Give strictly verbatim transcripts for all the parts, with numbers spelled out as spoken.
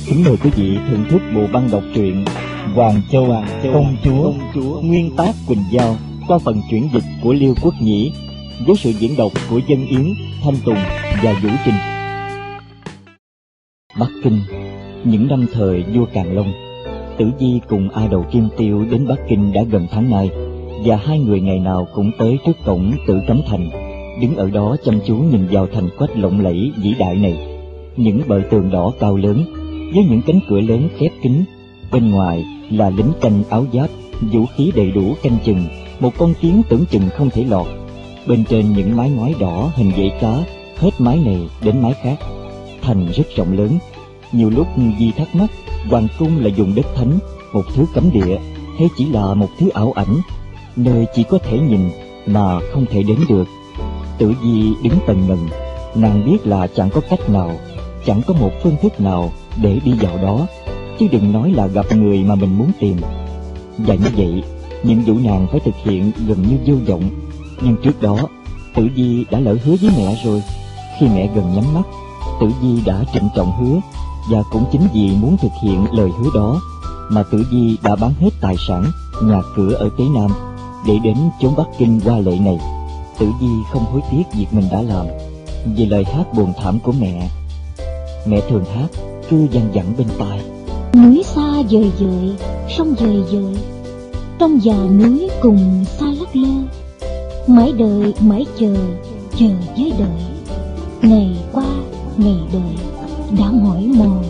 Kính mời quý vị thưởng thức bộ băng đọc truyện Hoàng Châu, Hoàng Châu Công Chúa, Công Chúa nguyên tác Quỳnh Giao qua phần chuyển dịch của Liêu Quốc Nhĩ với sự diễn đọc của Dân Yến, Thanh Tùng và Vũ Trinh. Bắc Kinh, những năm thời vua Càn Long, Tử Di cùng A Đầu Kim Tiêu đến Bắc Kinh đã gần tháng nay, và hai người ngày nào cũng tới trước cổng Tử Cấm Thành, đứng ở đó chăm chú nhìn vào thành quách lộng lẫy vĩ đại này. Những bờ tường đỏ cao lớn với những cánh cửa lớn khép kín, bên ngoài là lính canh áo giáp, vũ khí đầy đủ canh chừng một con kiến tưởng chừng không thể lọt. Bên trên những mái ngói đỏ hình dãy cá, hết mái này đến mái khác. Thành rất rộng lớn, nhiều lúc Di thắc mắc hoàng cung là vùng đất thánh, một thứ cấm địa, hay chỉ là một thứ ảo ảnh, nơi chỉ có thể nhìn mà không thể đến được. Tử Di đứng tần ngần, nàng biết là chẳng có cách nào, chẳng có một phương thức nào để đi vào đó, chứ đừng nói là gặp người mà mình muốn tìm. Và như vậy, nhiệm vụ nàng phải thực hiện gần như vô vọng. Nhưng trước đó, Tử Di đã lỡ hứa với mẹ rồi. Khi mẹ gần nhắm mắt, Tử Di đã trịnh trọng hứa, và cũng chính vì muốn thực hiện lời hứa đó mà Tử Di đã bán hết tài sản, nhà cửa ở Tế Nam để đến chốn Bắc Kinh hoa lệ này. Tử Di không hối tiếc việc mình đã làm, vì lời hát buồn thảm của mẹ. Mẹ thường hát cứ văng vẳng bên tai: núi xa dời dời, sông dời dời, trong già núi cùng xa lắc lơ, mãi đợi mãi chờ, chờ với đợi, ngày qua ngày đợi đã mỏi mòn.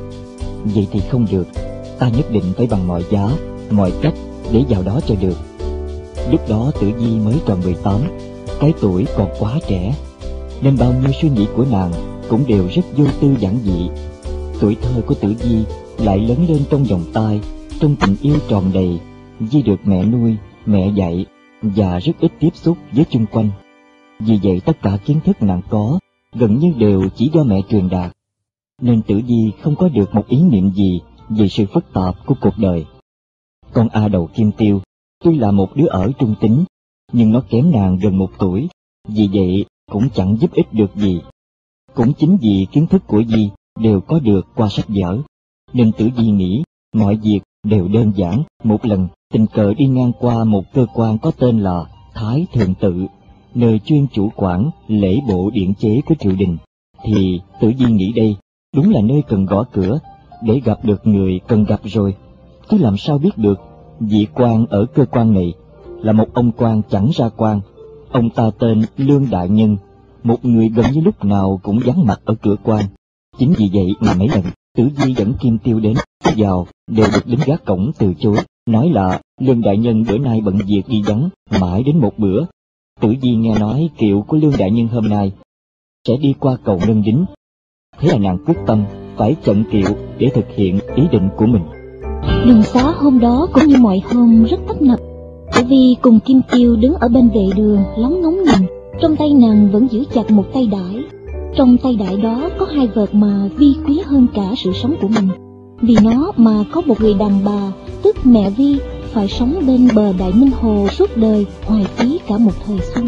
Vậy thì không được, ta nhất định phải bằng mọi giá, mọi cách để vào đó cho được. Lúc đó Tử Di mới tròn mười tám, cái tuổi còn quá trẻ, nên bao nhiêu suy nghĩ của nàng cũng đều rất vô tư giản dị. Tuổi thơ của Tử Di lại lớn lên trong vòng tay, trong tình yêu tròn đầy. Di được mẹ nuôi, mẹ dạy và rất ít tiếp xúc với chung quanh. Vì vậy tất cả kiến thức nàng có gần như đều chỉ do mẹ truyền đạt, nên Tử Di không có được một ý niệm gì về sự phức tạp của cuộc đời. Con A Đầu Kim Tiêu tuy là một đứa ở trung tính, nhưng nó kém nàng gần một tuổi, vì vậy cũng chẳng giúp ích được gì. Cũng chính vì kiến thức của Di đều có được qua sách vở, nên Tử Di nghĩ mọi việc đều đơn giản. Một lần tình cờ đi ngang qua một cơ quan có tên là Thái Thượng Tự, nơi chuyên chủ quản lễ bộ điện chế của triều đình, thì Tử Di nghĩ đây đúng là nơi cần gõ cửa để gặp được người cần gặp rồi. Chứ làm sao biết được vị quan ở cơ quan này là một ông quan chẳng ra quan. Ông ta tên Lương Đại Nhân, một người gần như lúc nào cũng vắng mặt ở cửa quan. Chính vì vậy mà mấy lần Tử Di dẫn Kim Tiêu đến vào đều được lính gác cổng từ chối, nói là Lương Đại Nhân bữa nay bận việc đi vắng, mãi đến một bữa. Tử Di nghe nói kiệu của Lương Đại Nhân hôm nay sẽ đi qua cầu Nâng Đính, thế là nàng quyết tâm phải chặn kiệu để thực hiện ý định của mình. Đường xá hôm đó cũng như mọi hôm rất tấp nập. Tử Vi cùng Kim Tiêu đứng ở bên vệ đường lóng ngóng nhìn, trong tay nàng vẫn giữ chặt một tay đãi. Trong tay đãi đó có hai vật mà Vi quý hơn cả sự sống của mình. Vì nó mà có một người đàn bà, tức mẹ Vi, phải sống bên bờ Đại Minh Hồ suốt đời, hoài phí cả một thời xuân.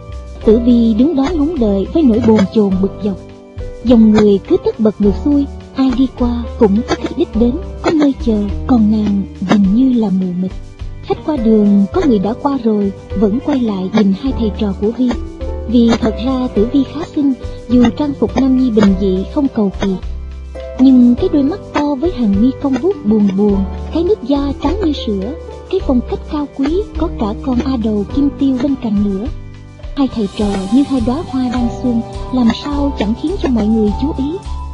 Tử Vi đứng đó ngóng đợi với nỗi bồn chồn bực dọc. Dòng người cứ tất bật ngược xuôi, ai đi qua cũng có khách đích đến, có nơi chờ, còn nàng dường như là mù mịt. Khách qua đường có người đã qua rồi vẫn quay lại nhìn hai thầy trò của Vi. Vì thật ra Tử Vi khá xinh, dù trang phục nam nhi bình dị không cầu kỳ, nhưng cái đôi mắt to với hàng mi cong vút buồn buồn, cái nước da trắng như sữa, cái phong cách cao quý, có cả con A Đầu Kim Tiêu bên cạnh nữa. Hai thầy trò như hai đóa hoa đang xuân, làm sao chẳng khiến cho mọi người chú ý.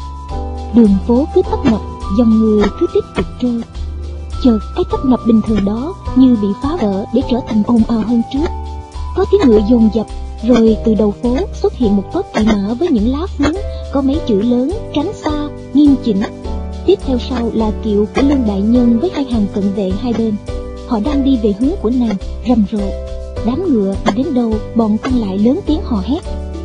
Đường phố cứ tấp nập, dòng người cứ tiếp tục trôi. Chợt cái tấp nập bình thường đó như bị phá vỡ để trở thành ồn ào hơn trước. Có tiếng ngựa dồn dập, rồi từ đầu phố xuất hiện một tốp kỵ mã với những lá phướng có mấy chữ lớn: tránh xa, nghiêm chỉnh. Tiếp theo sau là kiệu của Lương Đại Nhân với hai hàng cận vệ hai bên. Họ đang đi về hướng của nàng, rầm rộ. Đám ngựa đi đến đâu, bọn con lại lớn tiếng hò hét: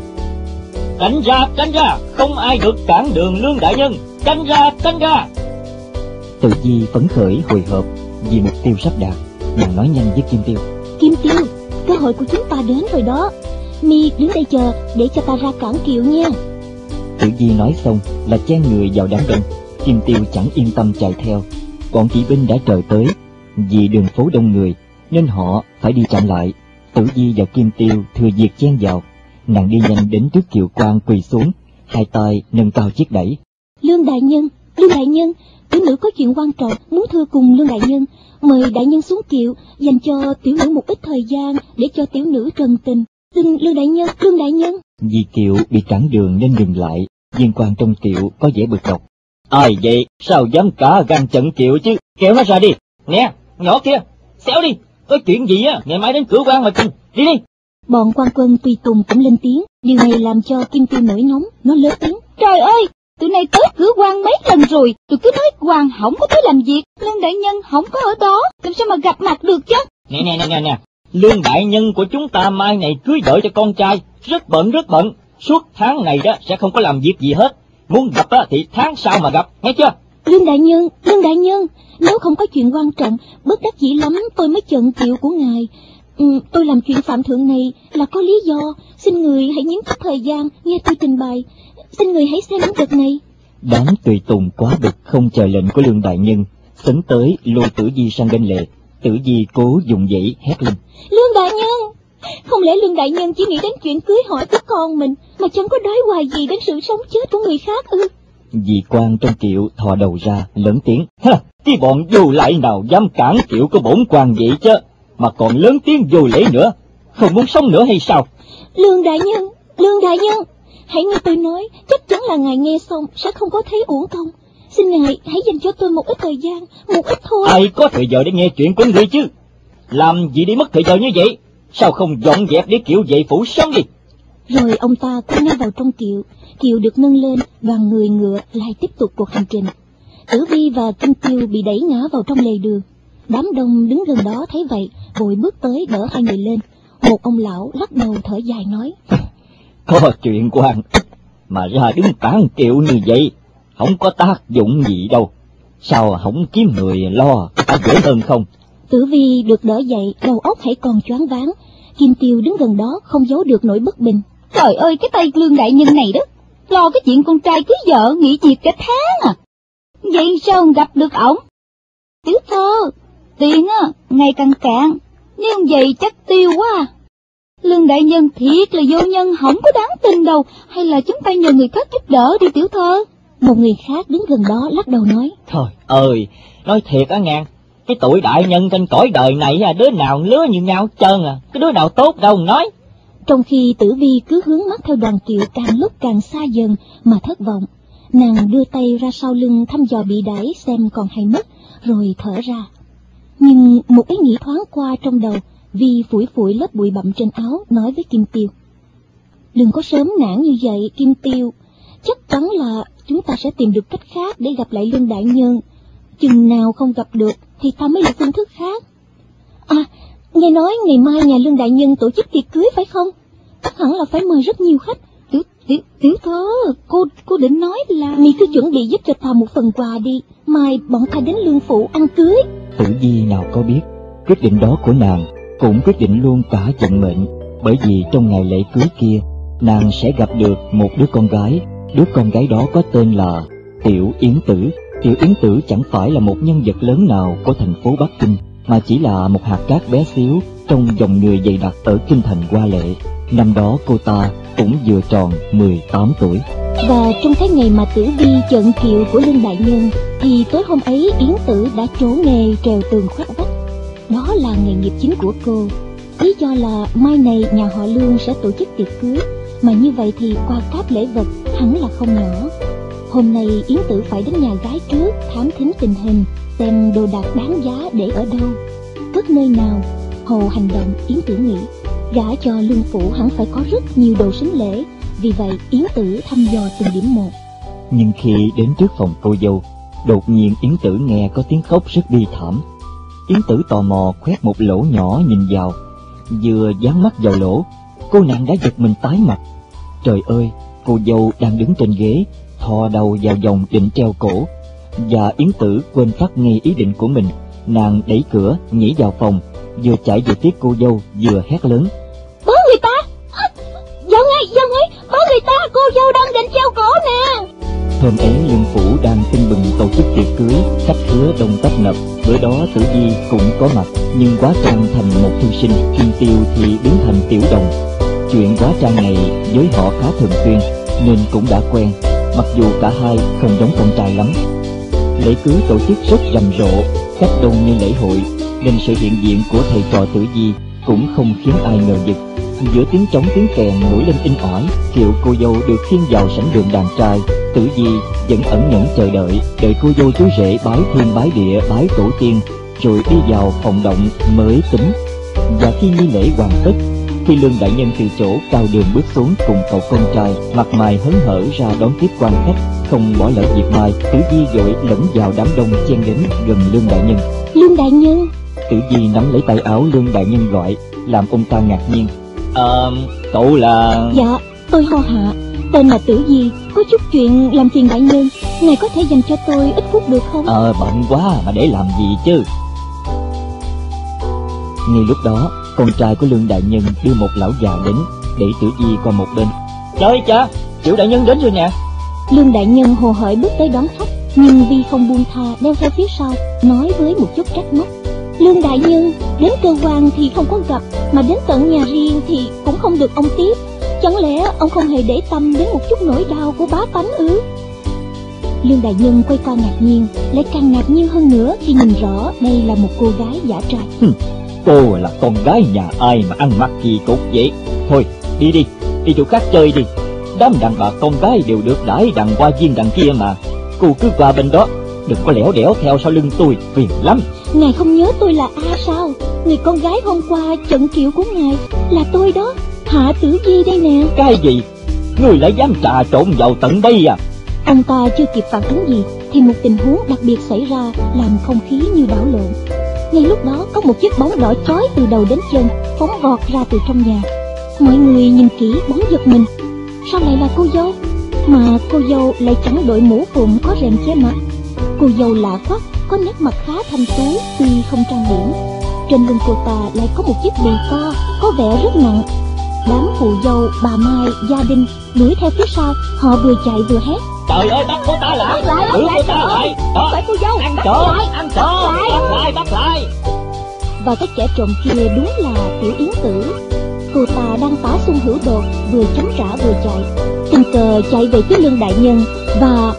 tránh ra, tránh ra, không ai được cản đường Lương Đại Nhân, tránh ra, tránh ra. Tử Di phấn khởi hồi hộp vì mục tiêu sắp đạt, nàng nói nhanh với Kim Tiêu: Kim Tiêu, cơ hội của chúng ta đến rồi đó, mi đứng đây chờ để cho ta ra cản kiệu nha. Tử Di nói xong là chen người vào đám đông, Kim Tiêu chẳng yên tâm chạy theo. Bọn kỵ binh đã trời tới. Vì đường phố đông người nên họ phải đi chậm lại. Tử Vi và Kim Tiêu thừa dịp chen vào. Nàng đi nhanh đến trước kiệu quan quỳ xuống, hai tay nâng cao chiếc đẩy. Lương đại nhân, Lương đại nhân, tiểu nữ có chuyện quan trọng muốn thưa cùng Lương đại nhân. Mời đại nhân xuống kiệu, dành cho tiểu nữ một ít thời gian để cho tiểu nữ trần tình. Xin Lương đại nhân, Lương đại nhân. Vì kiệu bị cản đường nên dừng lại. Viên quan trong kiệu có vẻ bực bọc. Ai vậy? Sao dám cả gan chặn kiệu chứ? Kéo nó ra đi. Nè, nhỏ kia, xéo đi. Có chuyện gì á, ngày mai đến cửa quan mà trình. Đi đi. Bọn quan quân tùy tùng cũng lên tiếng. Điều này làm cho Kim Tiêu nổi nóng. Nó lớn tiếng. Trời ơi, tụi này tới cửa quan mấy lần rồi. Tụi cứ nói quan không có tới làm việc. Lương đại nhân không có ở đó, làm sao mà gặp mặt được chứ? Nè nè nè nè nè. Lương đại nhân của chúng ta mai này cưới vợ cho con trai. Rất bận rất bận. Suốt tháng này đó sẽ không có làm việc gì hết. Muốn gặp á thì tháng sau mà gặp, nghe chưa? Lương đại nhân, Lương đại nhân, nếu không có chuyện quan trọng, bất đắc dĩ lắm tôi mới chận kiệu của ngài. Ừ, tôi làm chuyện phạm thượng này là có lý do. Xin người hãy nhím chút thời gian nghe tôi trình bày. Xin người hãy xem đợt này. Đám tùy tùng quá bực không chờ lệnh của Lương đại nhân, sấn tới lôi Tử Vi sang bên lề. Tử Vi cố dùng dãy hét lên. Lương đại nhân, không lẽ Lương đại nhân chỉ nghĩ đến chuyện cưới hỏi của con mình mà chẳng có đói hoài gì đến sự sống chết của người khác ư? Vị quan trong kiệu thò đầu ra lớn tiếng. Ha, cái bọn vô lại nào dám cản kiệu của bổn quan vậy chứ, mà còn lớn tiếng vô lễ nữa, không muốn sống nữa hay sao? Lương đại nhân, Lương đại nhân, hãy nghe tôi nói, chắc chắn là ngài nghe xong sẽ không có thấy uổng công. Xin ngài hãy dành cho tôi một ít thời gian, một ít thôi. Ai có thời giờ để nghe chuyện của người chứ? Làm gì đi mất thời giờ như vậy? Sao không dọn dẹp để kiệu về phủ sống đi? Rồi ông ta cũng ngay vào trong kiệu. Kiệu được nâng lên, đoàn người ngựa lại tiếp tục cuộc hành trình. Tử Vi và Kim Tiêu bị đẩy ngã vào trong lề đường. Đám đông đứng gần đó thấy vậy, vội bước tới đỡ hai người lên. Một ông lão lắc đầu thở dài nói. Có chuyện quan mà ra đứng cản kiệu như vậy, không có tác dụng gì đâu. Sao không kiếm người lo, đã dễ hơn không? Tử Vi được đỡ dậy, đầu óc hãy còn choáng váng. Kim Tiêu đứng gần đó không giấu được nỗi bất bình. Trời ơi, cái tay Lương đại nhân này đó, lo cái chuyện con trai cưới vợ nghỉ việc cả tháng à. Vậy sao không gặp được ổng? Tiểu thơ, tiền á, ngày càng cạn, nếu vậy chắc tiêu quá à. Lương đại nhân thiệt là vô nhân, không có đáng tin đâu, hay là chúng ta nhờ người khác giúp đỡ đi tiểu thơ? Một người khác đứng gần đó lắc đầu nói. Thôi ơi, nói thiệt á ngàn, cái tuổi đại nhân trên cõi đời này à, đứa nào lứa như nhau trơn à, cái đứa nào tốt đâu nói. Trong khi Tử Vi cứ hướng mắt theo đoàn kiệu càng lúc càng xa dần mà thất vọng, nàng đưa tay ra sau lưng thăm dò bị đẩy xem còn hay mất, rồi thở ra. Nhưng một ý nghĩ thoáng qua trong đầu, Vi phủi phủi lớp bụi bặm trên áo, nói với Kim Tiêu. Đừng có sớm nản như vậy, Kim Tiêu. Chắc chắn là chúng ta sẽ tìm được cách khác để gặp lại Lương đại nhân. Chừng nào không gặp được thì ta mới là phương thức khác. À, nghe nói ngày mai nhà Lương đại nhân tổ chức tiệc cưới phải không? Chắc hẳn là phải mời rất nhiều khách. Tiểu, tiểu, tiểu thơ, cô, cô định nói là... Mi cứ chuẩn bị giúp cho ta một phần quà đi, mai bọn ta đến Lương phủ ăn cưới. Tử Vi nào có biết, quyết định đó của nàng cũng quyết định luôn cả vận mệnh. Bởi vì trong ngày lễ cưới kia, nàng sẽ gặp được một đứa con gái. Đứa con gái đó có tên là Tiểu Yến Tử. Tiểu Yến Tử chẳng phải là một nhân vật lớn nào của thành phố Bắc Kinh, mà chỉ là một hạt cát bé xíu trong dòng người dày đặc ở kinh thành Hoa Lệ. Năm đó cô ta cũng vừa tròn mười tám tuổi. Và trong cái ngày mà Tử Vi chận kiệu của Lương đại nhân, thì tối hôm ấy Yến Tử đã trổ nghề trèo tường khoét vách. Đó là nghề nghiệp chính của cô. Lý do là mai này nhà họ Lương sẽ tổ chức tiệc cưới, mà như vậy thì quà cáp lễ vật hẳn là không nhỏ. Hôm nay Yến Tử phải đến nhà gái trước, thám thính tình hình, xem đồ đạc đáng giá để ở đâu, cất nơi nào. Hồ hành động, Yến Tử nghĩ gả cho Lương phủ hẳn phải có rất nhiều đồ sính lễ. Vì vậy Yến Tử thăm dò từng điểm một. Nhưng khi đến trước phòng cô dâu, đột nhiên Yến Tử nghe có tiếng khóc rất bi thảm. Yến Tử tò mò khoét một lỗ nhỏ nhìn vào. Vừa dán mắt vào lỗ, cô nàng đã giật mình tái mặt. Trời ơi, cô dâu đang đứng trên ghế, thò đầu vào vòng định treo cổ. Và Yến Tử quên phát ngay ý định của mình. Nàng đẩy cửa nhảy vào phòng, vừa chạy về tiếp cô dâu vừa hét lớn. Bớ người ta! Dâu ngay, dâu ngay, bớ người ta, cô dâu đang định treo cổ nè! Hôm ấy Lương Phủ đang tưng bừng tổ chức tiệc cưới, khách khứa đông tấp nập. Bữa đó Tử Vi cũng có mặt, nhưng Quá Trang thành một thư sinh, Kim Tiêu thì biến thành tiểu đồng. Chuyện Quá Trang này với họ khá thường xuyên nên cũng đã quen, mặc dù cả hai không giống con trai lắm. Lễ cưới tổ chức rất rầm rộ, khách đông như lễ hội, nên sự hiện diện của thầy trò Tử Vi cũng không khiến ai ngờ vực. Giữa tiếng trống tiếng kèn nổi lên inh ỏi, Kiều cô dâu được khiêng vào sảnh đường đàn trai. Tử Vi vẫn ẩn nhẫn chờ đợi, đợi cô dâu chú rể bái thiên bái địa bái tổ tiên, rồi đi vào phòng động mới tính. Và khi nghi lễ hoàn tất, khi Lương đại nhân từ chỗ cao đường bước xuống cùng cậu con trai, mặt mày hớn hở ra đón tiếp quan khách, không bỏ lỡ việc mai, Tử Vi vội lẫn vào đám đông chen đến gần Lương đại nhân. Lương đại nhân. Tử Vi nắm lấy tay áo Lương đại nhân gọi, làm ông ta ngạc nhiên. Ờ, cậu là... Dạ, tôi Ho Hạ, tên là Tử Vi, có chút chuyện làm phiền đại nhân, ngài có thể dành cho tôi ít phút được không? Ờ, bận quá mà để làm gì chứ. Ngay lúc đó, con trai của Lương đại nhân đưa một lão già đến, để Tử Vi qua một bên. Trời cha, Triệu đại nhân đến rồi nè. Lương đại nhân hồ hởi bước tới đón khách, nhưng Vi không buông tha, đeo theo phía sau, nói với một chút trách móc. Lương đại nhân, đến cơ quan thì không có gặp, mà đến tận nhà riêng thì cũng không được ông tiếp. Chẳng lẽ ông không hề để tâm đến một chút nỗi đau của bá tánh ư? Lương đại nhân quay qua ngạc nhiên, lại càng ngạc nhiên hơn nữa khi nhìn rõ đây là một cô gái giả trai. Hừm, cô là con gái nhà ai mà ăn mặc kỳ cục vậy? Thôi, đi đi, đi chỗ khác chơi đi. Đám đàn bà con gái đều được đãi đằng qua viên đằng kia mà. Cô cứ qua bên đó, đừng có lẻo đẻo theo sau lưng tôi, phiền lắm. Ngài không nhớ tôi là A sao? Người con gái hôm qua trận kiệu của ngài là tôi đó, Hạ Tử Vi đây nè. Cái gì? Người lại dám trà trộn vào tận đây à? Ông ta chưa kịp phản ứng gì thì một tình huống đặc biệt xảy ra, làm không khí như đảo lộn. Ngay lúc đó có một chiếc bóng đỏ chói từ đầu đến chân phóng vọt ra từ trong nhà. Mọi người nhìn kỹ bóng giật mình. Sao lại là cô dâu? Mà cô dâu lại chẳng đội mũ phụng có rèm che mặt. Cô dâu lạ quắc, có nét mặt khá thanh tú tuy không trang điểm. Trên lưng cô ta lại có một chiếc đùi to, có vẻ rất nặng. Đám phù dâu, bà Mai, gia đình đuổi theo phía sau, họ vừa chạy vừa hét. Trời ơi, bắt cô ta lại, giữ cô ta lại. Đó, phải cô dâu, ăn bắt trộm, lại, ăn trộm, bắt lại, bắt lại. Và cái kẻ trộm kia đúng là Tiểu Yến Tử. Cô ta đang tả xung hữu đột, vừa chống trả vừa chạy, tình cờ chạy về phía Lương đại nhân và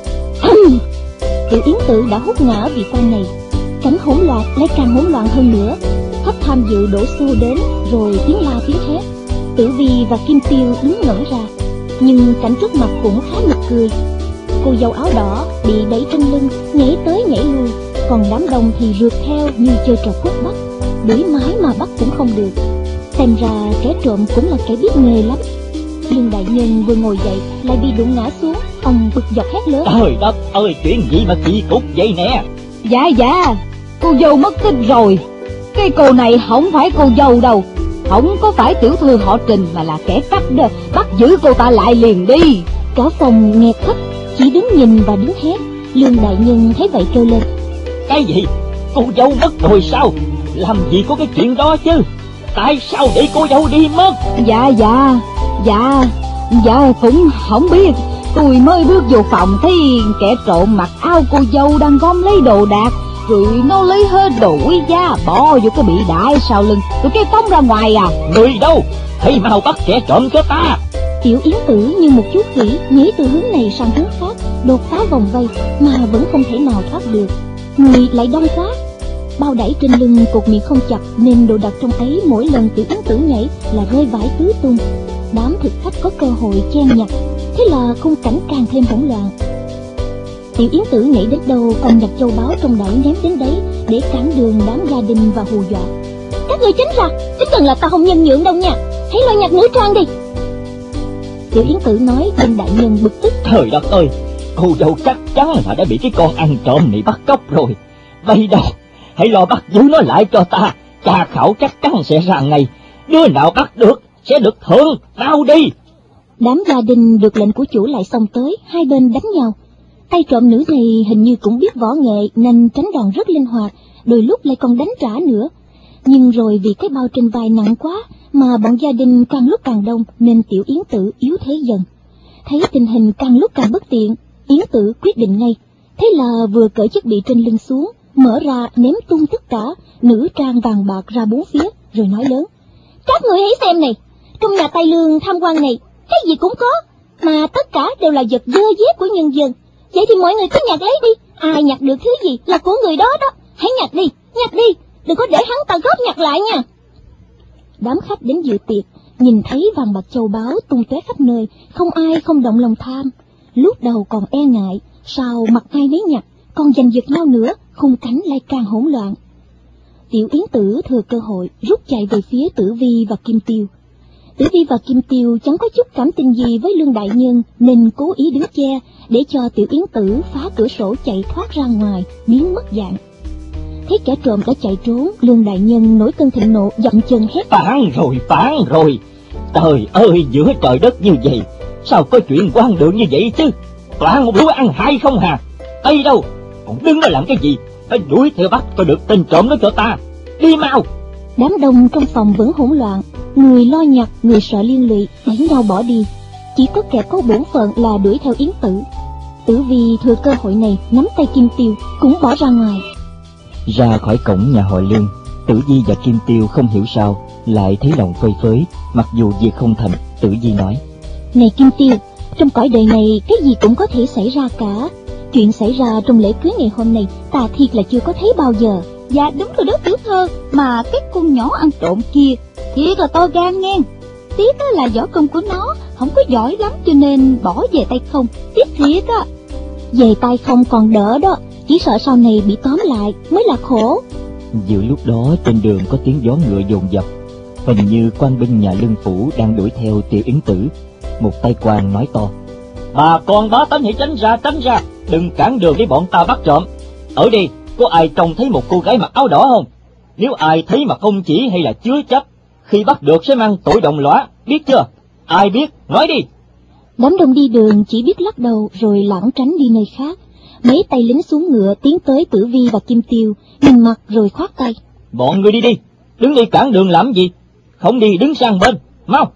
Tiểu Yến Tử đã hút ngã vị quan này. Cảnh hỗn loạn lại càng hỗn loạn hơn nữa. Khách tham dự đổ xô đến, rồi tiếng la tiếng thét. Tử Vi và Kim Tiêu đứng ngẩn ra, nhưng cảnh trước mặt cũng khá nực cười. Cô dâu áo đỏ bị đẩy trên lưng, nhảy tới nhảy lui, còn đám đông thì rượt theo như chơi trò cút bắt, đuổi mái mà bắt cũng không được. Xem ra kẻ trộm cũng là kẻ biết nghề lắm. Lương đại nhân vừa ngồi dậy lại bị đụng ngã xuống, ông bực dọc hét lớn. Trời đất ơi, chuyện gì mà kỳ cục vậy nè? Dạ dạ, cô dâu mất tích rồi. Cái cô này không phải cô dâu đâu, không có phải tiểu thư họ Trình mà là kẻ cắp đó. Bắt giữ cô ta lại liền đi. Cả phòng nghẹt khách, chỉ đứng nhìn và đứng hét. Lương đại nhân thấy vậy kêu lên. Cái gì? Cô dâu mất rồi sao? Làm gì có cái chuyện đó chứ? Tại sao để cô dâu đi mất? Dạ dạ, dạ, dạ cũng không biết. Tôi mới bước vô phòng thấy kẻ trộm mặc áo cô dâu đang gom lấy đồ đạc, rồi nó lấy hết đồ quý giá bỏ vô cái bị đại sau lưng, rồi cái phóng ra ngoài à. Người đâu? Hãy mau bắt kẻ trộm cho ta. Tiểu Yến Tử như một chú khỉ nhảy từ hướng này sang hướng khác, đột phá vòng vây mà vẫn không thể nào thoát được. Người lại đông quá, bao đẩy trên lưng cột miệng không chặt, nên đồ đạc trong ấy mỗi lần Tiểu Yến Tử nhảy là rơi vãi tứ tung. Đám thực khách có cơ hội chen nhặt, thế là khung cảnh càng thêm hỗn loạn. Tiểu Yến Tử nhảy đến đâu còn nhặt châu báu trong đẩy ném đến đấy để cản đường đám gia đình và hù dọa. Các người tránh ra, chỉ cần là ta không nhân nhượng đâu nha, hãy lo nhặt nữ trang đi. Tiểu Yến Tử nói bên đại nhân bực tức. Trời đất ơi, cô dâu chắc chắn là đã bị cái con ăn trộm này bắt cóc rồi. Vậy đâu, hãy lo bắt giữ nó lại cho ta. Tra khảo chắc chắn sẽ ra ngay. Đứa nào bắt được sẽ được thưởng, mau đi. Đám gia đình được lệnh của chủ lại xông tới, hai bên đánh nhau. Tay trộm nữ này hình như cũng biết võ nghệ nên tránh đòn rất linh hoạt, đôi lúc lại còn đánh trả nữa. Nhưng rồi vì cái bao trên vai nặng quá mà bọn gia đình càng lúc càng đông nên Tiểu Yến Tử yếu thế dần. Thấy tình hình càng lúc càng bất tiện, Yến Tử quyết định ngay, thế là vừa cởi chiếc bị trên lưng xuống, mở ra ném tung tất cả nữ trang vàng bạc ra bốn phía, rồi nói lớn: các người hãy xem này, trong nhà tài lương tham quan này, cái gì cũng có, mà tất cả đều là vật dơ dét của nhân dân. Vậy thì mọi người cứ nhặt lấy đi, ai nhặt được thứ gì là của người đó đó, hãy nhặt đi, nhặt đi, đừng có để hắn ta góp nhặt lại nha. Đám khách đến dự tiệc nhìn thấy vàng bạc châu báu tung tóe khắp nơi, không ai không động lòng tham. Lúc đầu còn e ngại, sau mặc ai nấy nhặt, còn giành giật nhau nữa, khung cảnh lại càng hỗn loạn. Tiểu Yến Tử thừa cơ hội rút chạy về phía Tử Vi và Kim Tiêu. Tử Vi và Kim Tiêu chẳng có chút cảm tình gì với Lương đại nhân, nên cố ý đứng che để cho Tiểu Yến Tử phá cửa sổ chạy thoát ra ngoài, biến mất dạng. Thấy kẻ trộm đã chạy trốn, Lương đại nhân nổi cơn thịnh nộ, dậm chân hét: phản rồi, phản rồi! Trời ơi, giữa trời đất như vậy, sao có chuyện quan đường như vậy chứ? Toàn một lũ ăn hại không hà. Ây đâu, còn đứng đó làm cái gì? Phải đuổi theo bắt cho được tên trộm đó cho ta. Đi mau! Đám đông trong phòng vẫn hỗn loạn, người lo nhặt, người sợ liên lụy, đẩy nhau bỏ đi. Chỉ có kẻ có bổn phận là đuổi theo Yến Tử. Tử Vi thừa cơ hội này nắm tay Kim Tiêu cũng bỏ ra ngoài. Ra khỏi cổng nhà họ Lương, Tử Vi và Kim Tiêu không hiểu sao lại thấy lòng phơi phới, mặc dù việc không thành. Tử Vi nói: này Kim Tiêu, trong cõi đời này cái gì cũng có thể xảy ra cả. Chuyện xảy ra trong lễ cưới ngày hôm nay ta thiệt là chưa có thấy bao giờ. Dạ đúng rồi đó tiểu thơ, mà cái con nhỏ ăn trộm kia thiệt là to gan nghe. Tiếc là võ công của nó không có giỏi lắm cho nên bỏ về tay không. Tiếc thiệt á. Về tay không còn đỡ đó, chỉ sợ sau này bị tóm lại mới là khổ. Giữa lúc đó trên đường có tiếng gió ngựa dồn dập, hình như quan binh nhà Lương phủ đang đuổi theo Tiểu Yến Tử. Một tay quan nói to: bà con bá tánh hãy tránh ra, tránh ra, đừng cản đường để bọn ta bắt trộm. Ở đây có ai trông thấy một cô gái mặc áo đỏ không? Nếu ai thấy mà không chỉ hay là chứa chấp, khi bắt được sẽ mang tội đồng lõa, biết chưa? Ai biết, nói đi. Đám đông đi đường chỉ biết lắc đầu rồi lảng tránh đi nơi khác. Mấy tay lính xuống ngựa tiến tới Tử Vi và Kim Tiêu, nhìn mặt rồi khoát tay: bọn người đi đi, đứng đây cản đường làm gì? Không đi đứng sang bên, mau!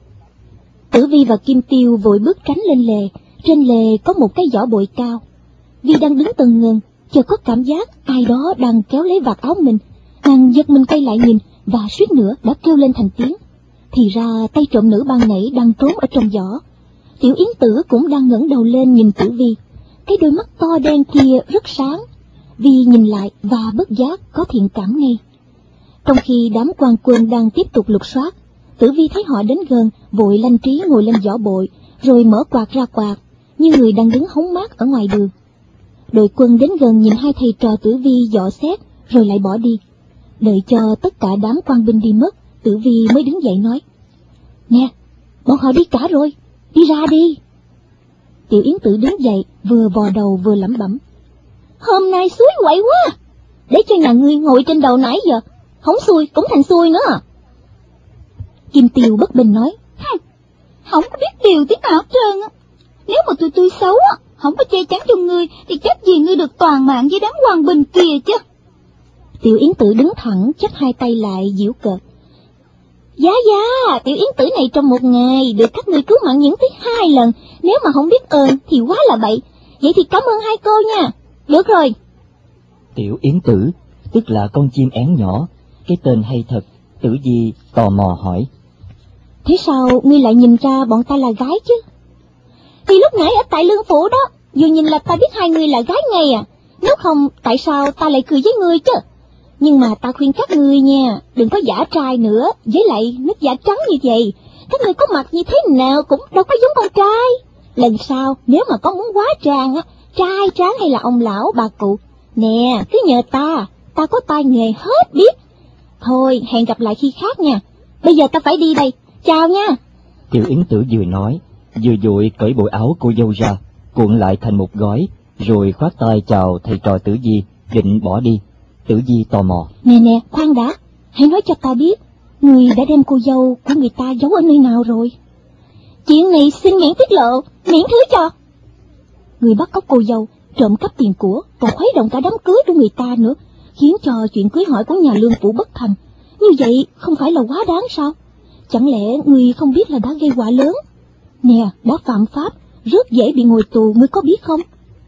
Tử Vi và Kim Tiêu vội bước tránh lên lề. Trên lề có một cái giỏ bội cao. Vi đang đứng tần ngần, chợt có cảm giác ai đó đang kéo lấy vạt áo mình. Nàng giật mình quay lại nhìn và suýt nữa đã kêu lên thành tiếng. Thì ra tay trộm nữ ban nãy đang trốn ở trong giỏ. Tiểu Yến Tử cũng đang ngẩng đầu lên nhìn Tử Vi. Cái đôi mắt to đen kia rất sáng. Vi nhìn lại và bất giác có thiện cảm ngay. Trong khi đám quan quân đang tiếp tục lục soát, Tử Vi thấy họ đến gần, vội lanh trí ngồi lên giỏ bội, rồi mở quạt ra quạt, như người đang đứng hóng mát ở ngoài đường. Đội quân đến gần nhìn hai thầy trò Tử Vi dò xét, rồi lại bỏ đi. Đợi cho tất cả đám quan binh đi mất, Tử Vi mới đứng dậy nói: nè, bọn họ đi cả rồi, đi ra đi. Tiểu Yến Tử đứng dậy, vừa vò đầu vừa lẩm bẩm: hôm nay xui quậy quá, để cho nhà ngươi ngồi trên đầu nãy giờ, không xui cũng thành xui nữa à. Kim Tiêu bất bình nói: không có biết điều tiếng nào hết trơn á. Nếu mà tụi tôi xấu á, không có che chắn cho ngươi thì chắc gì ngươi được toàn mạng với đám quan binh kia chứ. Tiểu Yến Tử đứng thẳng, chắp hai tay lại giễu cợt: Dạ dạ, Tiểu Yến Tử này trong một ngày được các ngươi cứu mạng những tới hai lần, nếu mà không biết ơn thì quá là bậy. Vậy thì cảm ơn hai cô nha. Được rồi. Tiểu Yến Tử, tức là con chim én nhỏ, cái tên hay thật. Tử Vi tò mò hỏi: thế sao ngươi lại nhìn ra bọn ta là gái chứ? Thì lúc nãy ở tại Lương phủ đó, vừa nhìn là ta biết hai người là gái ngay à. Nếu không, tại sao ta lại cười với ngươi chứ? Nhưng mà ta khuyên các ngươi nha, đừng có giả trai nữa, với lại nước da trắng như vậy, các ngươi có mặt như thế nào cũng đâu có giống con trai. Lần sau, nếu mà có muốn quá trang á, trai tráng hay là ông lão bà cụ, nè, cứ nhờ ta, ta có tay nghề hết biết. Thôi, hẹn gặp lại khi khác nha. Bây giờ ta phải đi đây, chào nha. Tiểu Yến Tử vừa nói, vừa vội cởi bộ áo cô dâu ra, cuộn lại thành một gói, rồi khoát tay chào thầy trò Tử Vi, định bỏ đi. Tử Vi tò mò: nè nè, khoan đã, hãy nói cho ta biết, người đã đem cô dâu của người ta giấu ở nơi nào rồi? Chuyện này xin miễn tiết lộ, miễn thứ cho. Người bắt cóc cô dâu, trộm cắp tiền của, còn khuấy động cả đám cưới của người ta nữa, khiến cho chuyện cưới hỏi của nhà Lương phủ bất thành. Như vậy không phải là quá đáng sao? Chẳng lẽ người không biết là đã gây họa lớn? Nè, đã phạm pháp, rất dễ bị ngồi tù, ngươi có biết không?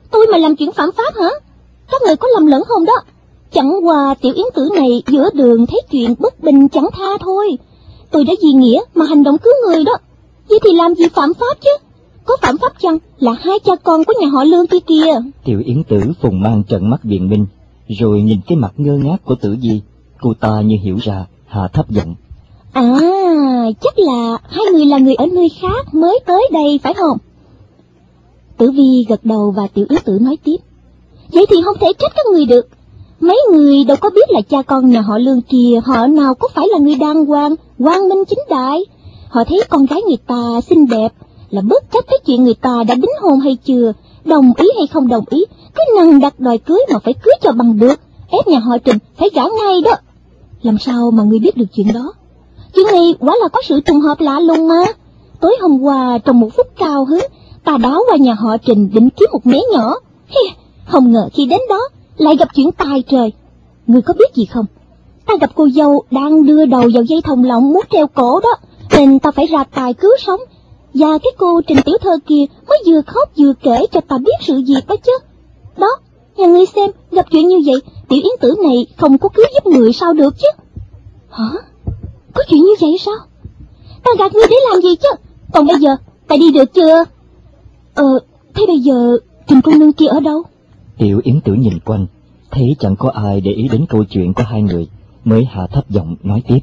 Tôi mà làm chuyện phạm pháp hả? Các người có lầm lẫn không đó? Chẳng qua Tiểu Yến Tử này giữa đường thấy chuyện bất bình chẳng tha thôi. Tôi đã vì nghĩa mà hành động cứu người đó. Vậy thì làm gì phạm pháp chứ? Có phạm pháp chăng là hai cha con của nhà họ Lương kia kìa. Tiểu Yến Tử phùng mang trợn mắt biện minh, rồi nhìn cái mặt ngơ ngác của Tử Vi, cô ta như hiểu ra, hạ thấp giọng. À, chắc là hai người là người ở nơi khác mới tới đây phải không? Tử Vi gật đầu và Tiểu Yến Tử nói tiếp. Vậy thì không thể trách các người được. Mấy người đâu có biết là cha con nhà họ Lương kia, họ nào có phải là người đàng hoàng, quang minh chính đại. Họ thấy con gái người ta xinh đẹp, là bất chấp cái chuyện người ta đã đính hôn hay chưa, đồng ý hay không đồng ý, cứ nằng đặt đòi cưới mà phải cưới cho bằng được, ép nhà họ Trình phải gả ngay đó. Làm sao mà người biết được chuyện đó? Chuyện này quả là có sự trùng hợp lạ lùng mà. Tối hôm qua trong một phút cao hứng, ta đáo qua nhà họ Trình định kiếm một mé nhỏ. Hi, không ngờ khi đến đó lại gặp chuyện tài trời. Người có biết gì không? Ta gặp cô dâu đang đưa đầu vào dây thòng lọng muốn treo cổ đó, nên ta phải ra tài cứu sống. Và cái cô Trình tiểu thơ kia mới vừa khóc vừa kể cho ta biết sự việc đó chứ. Đó, nhà ngươi xem, gặp chuyện như vậy, Tiểu Yến Tử này không có cứu giúp người sao được chứ. Hả? Có chuyện như vậy sao? Ta gạt ngươi để làm gì chứ? Còn bây giờ, ta đi được chưa? Ờ, thế bây giờ Trình cô nương kia ở đâu? Tiểu Yến Tử nhìn quanh, thấy chẳng có ai để ý đến câu chuyện của hai người, mới hạ thấp giọng nói tiếp.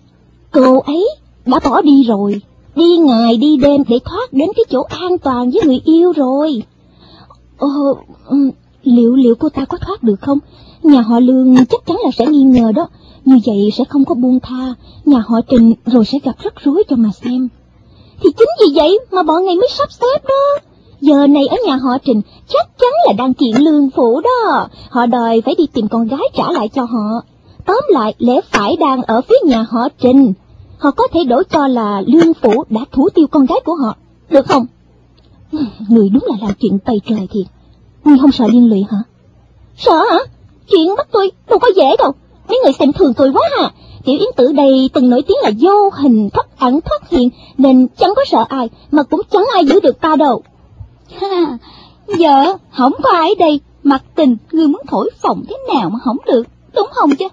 Cô ấy đã bỏ đi rồi, đi ngày đi đêm để thoát đến cái chỗ an toàn với người yêu rồi. Ờ, liệu liệu cô ta có thoát được không? Nhà họ Lương chắc chắn là sẽ nghi ngờ đó, như vậy sẽ không có buông tha, nhà họ Trình rồi sẽ gặp rắc rối cho mà xem. Thì chính vì vậy mà bọn ngày mới sắp xếp đó. Giờ này ở nhà họ Trình chắc chắn là đang kiện Lương phủ đó, họ đòi phải đi tìm con gái trả lại cho họ. Tóm lại lẽ phải đang ở phía nhà họ Trình, họ có thể đổ cho là Lương phủ đã thủ tiêu con gái của họ, được không? Người đúng là làm chuyện tày trời thiệt. Người không sợ liên lụy hả? Sợ hả? Chuyện bắt tôi đâu có dễ đâu. Mấy người xem thường tôi quá hả? Tiểu Yến Tử đây từng nổi tiếng là vô hình thoát ẩn thoát hiện, nên chẳng có sợ ai, mà cũng chẳng ai giữ được ta đâu. Ha, giờ không có ai đây, mặt tình người muốn thổi phồng thế nào mà không được, đúng không chứ?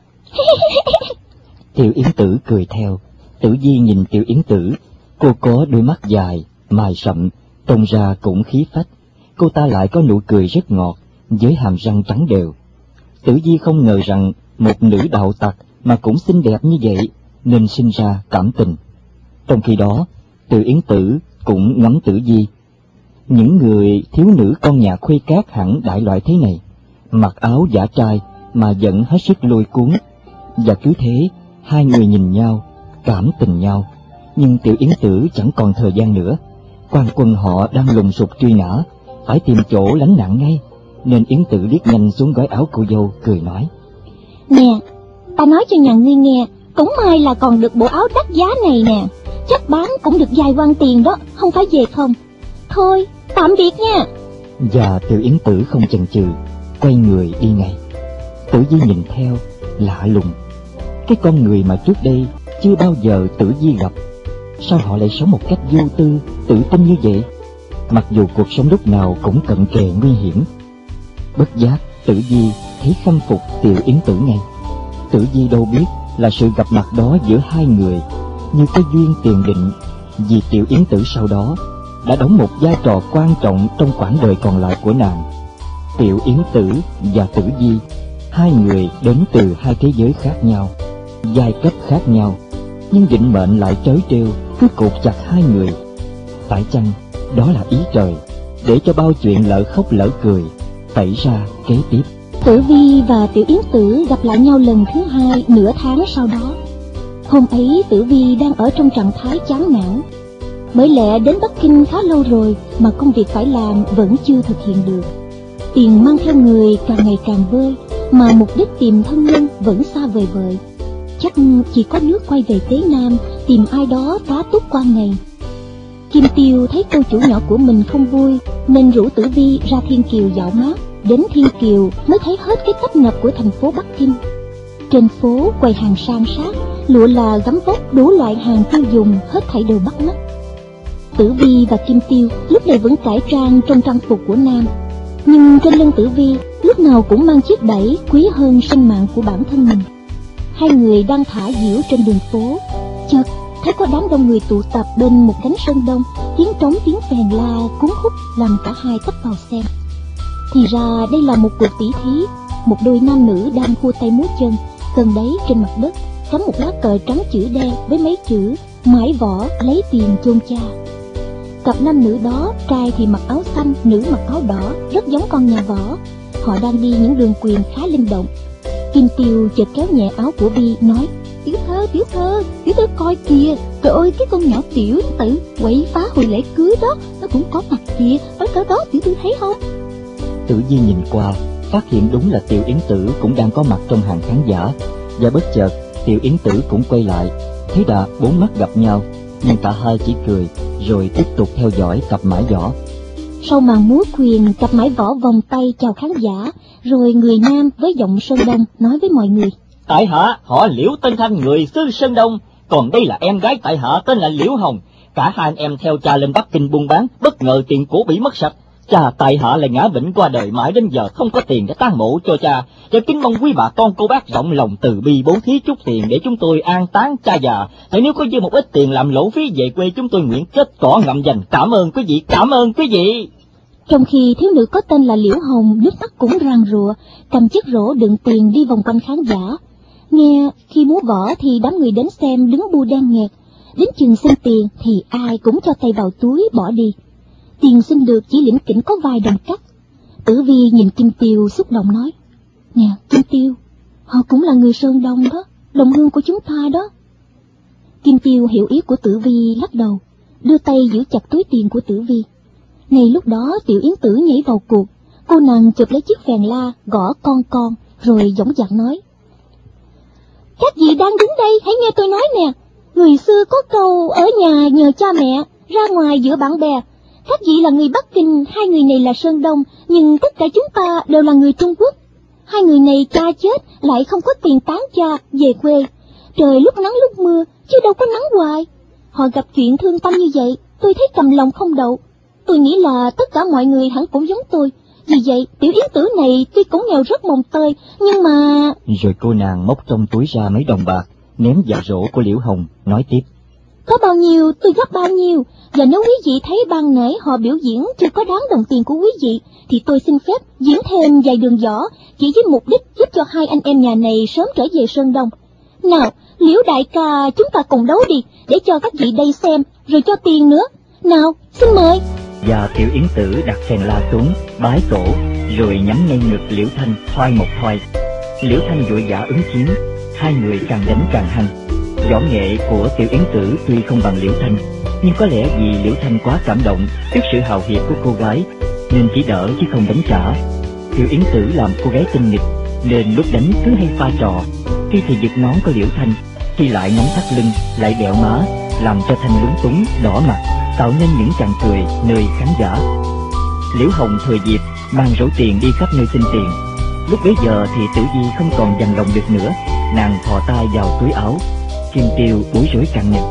Tiểu Yến Tử cười theo. Tử Vi nhìn Tiểu Yến Tử, cô có đôi mắt dài, mày rậm, trông ra cũng khí phách. Cô ta lại có nụ cười rất ngọt, với hàm răng trắng đều. Tử Vi không ngờ rằng một nữ đạo tặc mà cũng xinh đẹp như vậy, nên sinh ra cảm tình. Trong khi đó, Tiểu Yến Tử cũng ngắm Tử Vi. Những người thiếu nữ con nhà khuê cát hẳn đại loại thế này, mặc áo giả trai mà vẫn hết sức lôi cuốn. Và cứ thế, hai người nhìn nhau, cảm tình nhau. Nhưng Tiểu Yến Tử chẳng còn thời gian nữa. Quan quân họ đang lùng sục truy nã, phải tìm chỗ lánh nạn ngay, nên Yến Tử liếc nhanh xuống gói áo cô dâu, cười nói. Nè, ta nói cho nhà ngươi nghe, cũng may là còn được bộ áo đắt giá này nè, chắc bán cũng được vài quan tiền đó, không phải về không? Thôi, tạm biệt nha. Và Tiểu Yến Tử không chần chừ, quay người đi ngay. Tử Vi nhìn theo, lạ lùng. Cái con người mà trước đây chưa bao giờ Tử Vi gặp, sao họ lại sống một cách vô tư, tự tin như vậy? Mặc dù cuộc sống lúc nào cũng cận kề nguy hiểm. Bất giác, Tử Vi thấy khâm phục Tiểu Yến Tử ngay. Tử Vi đâu biết là sự gặp mặt đó giữa hai người như có duyên tiền định, vì Tiểu Yến Tử sau đó đã đóng một vai trò quan trọng trong quãng đời còn lại của nàng. Tiểu Yến Tử và Tử Vi, hai người đến từ hai thế giới khác nhau, giai cấp khác nhau, nhưng định mệnh lại trớ trêu cứ cột chặt hai người. Phải chăng đó là ý trời, để cho bao chuyện lỡ khóc lỡ cười xảy ra kế tiếp? Tử Vi và Tiểu Yến Tử gặp lại nhau lần thứ hai nửa tháng sau đó. Hôm ấy Tử Vi đang ở trong trạng thái chán nản. Bởi lẽ đến Bắc Kinh khá lâu rồi mà công việc phải làm vẫn chưa thực hiện được. Tiền mang theo người càng ngày càng vơi, mà mục đích tìm thân nhân vẫn xa vời vợi. Chắc chỉ có nước quay về Tế Nam tìm ai đó tá túc qua ngày. Kim Tiêu thấy cô chủ nhỏ của mình không vui, nên rủ Tử Vi ra Thiên Kiều dạo mát. Đến Thiên Kiều mới thấy hết cái tấp nập của thành phố Bắc Kinh. Trên phố quầy hàng san sát, lụa là gấm vóc đủ loại hàng tiêu dùng hết thảy đều bắt mắt. Tử Vi và Kim Tiêu lúc này vẫn cải trang trong trang phục của nam. Nhưng trên lưng Tử Vi lúc nào cũng mang chiếc đẩy quý hơn sinh mạng của bản thân mình. Hai người đang thả diễu trên đường phố, chợt thấy có đám đông người tụ tập bên một cánh sơn đông, tiếng trống tiếng phèn la cuốn hút làm cả hai tấp vào xem. Thì ra đây là một cuộc tỉ thí, một đôi nam nữ đang khua tay múa chân, gần đấy trên mặt đất cắm một lá cờ trắng chữ đen với mấy chữ mãi võ lấy tiền chôn cha. Cặp nam nữ đó, trai thì mặc áo xanh, nữ mặc áo đỏ, rất giống con nhà võ. Họ đang đi những đường quyền khá linh động. Kim Tiêu chợt kéo nhẹ áo của Bi nói: Tiểu thơ, tiểu thơ, tiểu thơ coi kìa, trời ơi cái con nhỏ tiểu tử quậy phá hồi lễ cưới đó, nó cũng có mặt kìa, ở cỡ đó tiểu thư thấy không? Tử Vi nhìn qua, phát hiện đúng là Tiểu Yến Tử cũng đang có mặt trong hàng khán giả, và bất chợt Tiểu Yến Tử cũng quay lại, thấy đã bốn mắt gặp nhau, nhưng cả hai chỉ cười, rồi tiếp tục theo dõi cặp mãi võ. Sau màn múa quyền, cặp mãi võ vòng tay chào khán giả, rồi người nam với giọng Sơn Đông nói với mọi người: Tại hạ họ Liễu tên Thanh, người xứ Sơn Đông, còn đây là em gái tại hạ tên là Liễu Hồng. Cả hai anh em theo cha lên Bắc Kinh buôn bán, bất ngờ tiền của bị mất sạch. Cha tại hạ là ngã bệnh qua đời, mãi đến giờ không có tiền để tang mộ cho cha, và kính mong quý bà con cô bác rộng lòng từ bi bố thí chút tiền để chúng tôi an táng cha già. Tại nếu có dư một ít tiền làm lỗ phí về quê, chúng tôi nguyện kết cỏ ngậm dành. Cảm ơn quý vị, cảm ơn quý vị. Trong khi thiếu nữ có tên là Liễu Hồng nước mắt cũng ràn rụa, cầm chiếc rổ đựng tiền đi vòng quanh khán giả. Nghe khi múa võ thì đám người đến xem đứng bu đen nghẹt, đến chừng xin tiền thì ai cũng cho tay vào túi bỏ đi. Tiền xin được chỉ lỉnh kỉnh có vài đồng cắt. Tử Vi nhìn Kim Tiêu xúc động nói: Nè Kim Tiêu, họ cũng là người Sơn Đông đó, đồng hương của chúng ta đó. Kim Tiêu hiểu ý của Tử Vi, lắc đầu, đưa tay giữ chặt túi tiền của Tử Vi. Ngay lúc đó Tiểu Yến Tử nhảy vào cuộc, cô nàng chụp lấy chiếc phèn la gõ con con, rồi dõng dạc nói: Các vị đang đứng đây hãy nghe tôi nói nè, người xưa có câu ở nhà nhờ cha mẹ, ra ngoài giữa bạn bè. Các vị là người Bắc Kinh, hai người này là Sơn Đông, nhưng tất cả chúng ta đều là người Trung Quốc. Hai người này cha chết lại không có tiền táng cha về quê, trời lúc nắng lúc mưa chứ đâu có nắng hoài. Họ gặp chuyện thương tâm như vậy, tôi thấy cầm lòng không đậu. Tôi nghĩ là tất cả mọi người hẳn cũng giống tôi, vì vậy Tiểu Yến Tử này tuy cũng nghèo rất mồng tơi, nhưng mà... Rồi cô nàng móc trong túi ra mấy đồng bạc, ném vào rổ của Liễu Hồng, nói tiếp: Có bao nhiêu tôi gấp bao nhiêu, và nếu quý vị thấy ban nãy họ biểu diễn chưa có đáng đồng tiền của quý vị, thì tôi xin phép diễn thêm vài đường võ, chỉ với mục đích giúp cho hai anh em nhà này sớm trở về Sơn Đông. Nào, Liễu đại ca, chúng ta cùng đấu đi, để cho các vị đây xem, rồi cho tiền nữa. Nào, xin mời. Và Tiểu Yến Tử đặt phèn la xuống, bái tổ, rồi nhắm ngay ngực Liễu Thanh thoai một thoai. Liễu Thanh vội vã ứng chiến, hai người càng đánh càng hăng. Võ nghệ của Tiểu Yến Tử tuy không bằng Liễu Thanh, nhưng có lẽ vì Liễu Thanh quá cảm động trước sự hào hiệp của cô gái, nên chỉ đỡ chứ không đánh trả. Tiểu Yến Tử làm cô gái tinh nghịch, nên lúc đánh cứ hay pha trò, khi thì giật nón của Liễu Thanh, khi lại nắm thắt lưng, lại đẹo má, làm cho Thanh lúng túng, đỏ mặt, tạo nên những chàng cười nơi khán giả. Liễu Hồng thừa dịp mang rổ tiền đi khắp nơi xin tiền. Lúc bấy giờ thì Tử Vi không còn dằn lòng được nữa, nàng thò tay vào túi áo. Kim Tiêu bối rối cằn nhằn: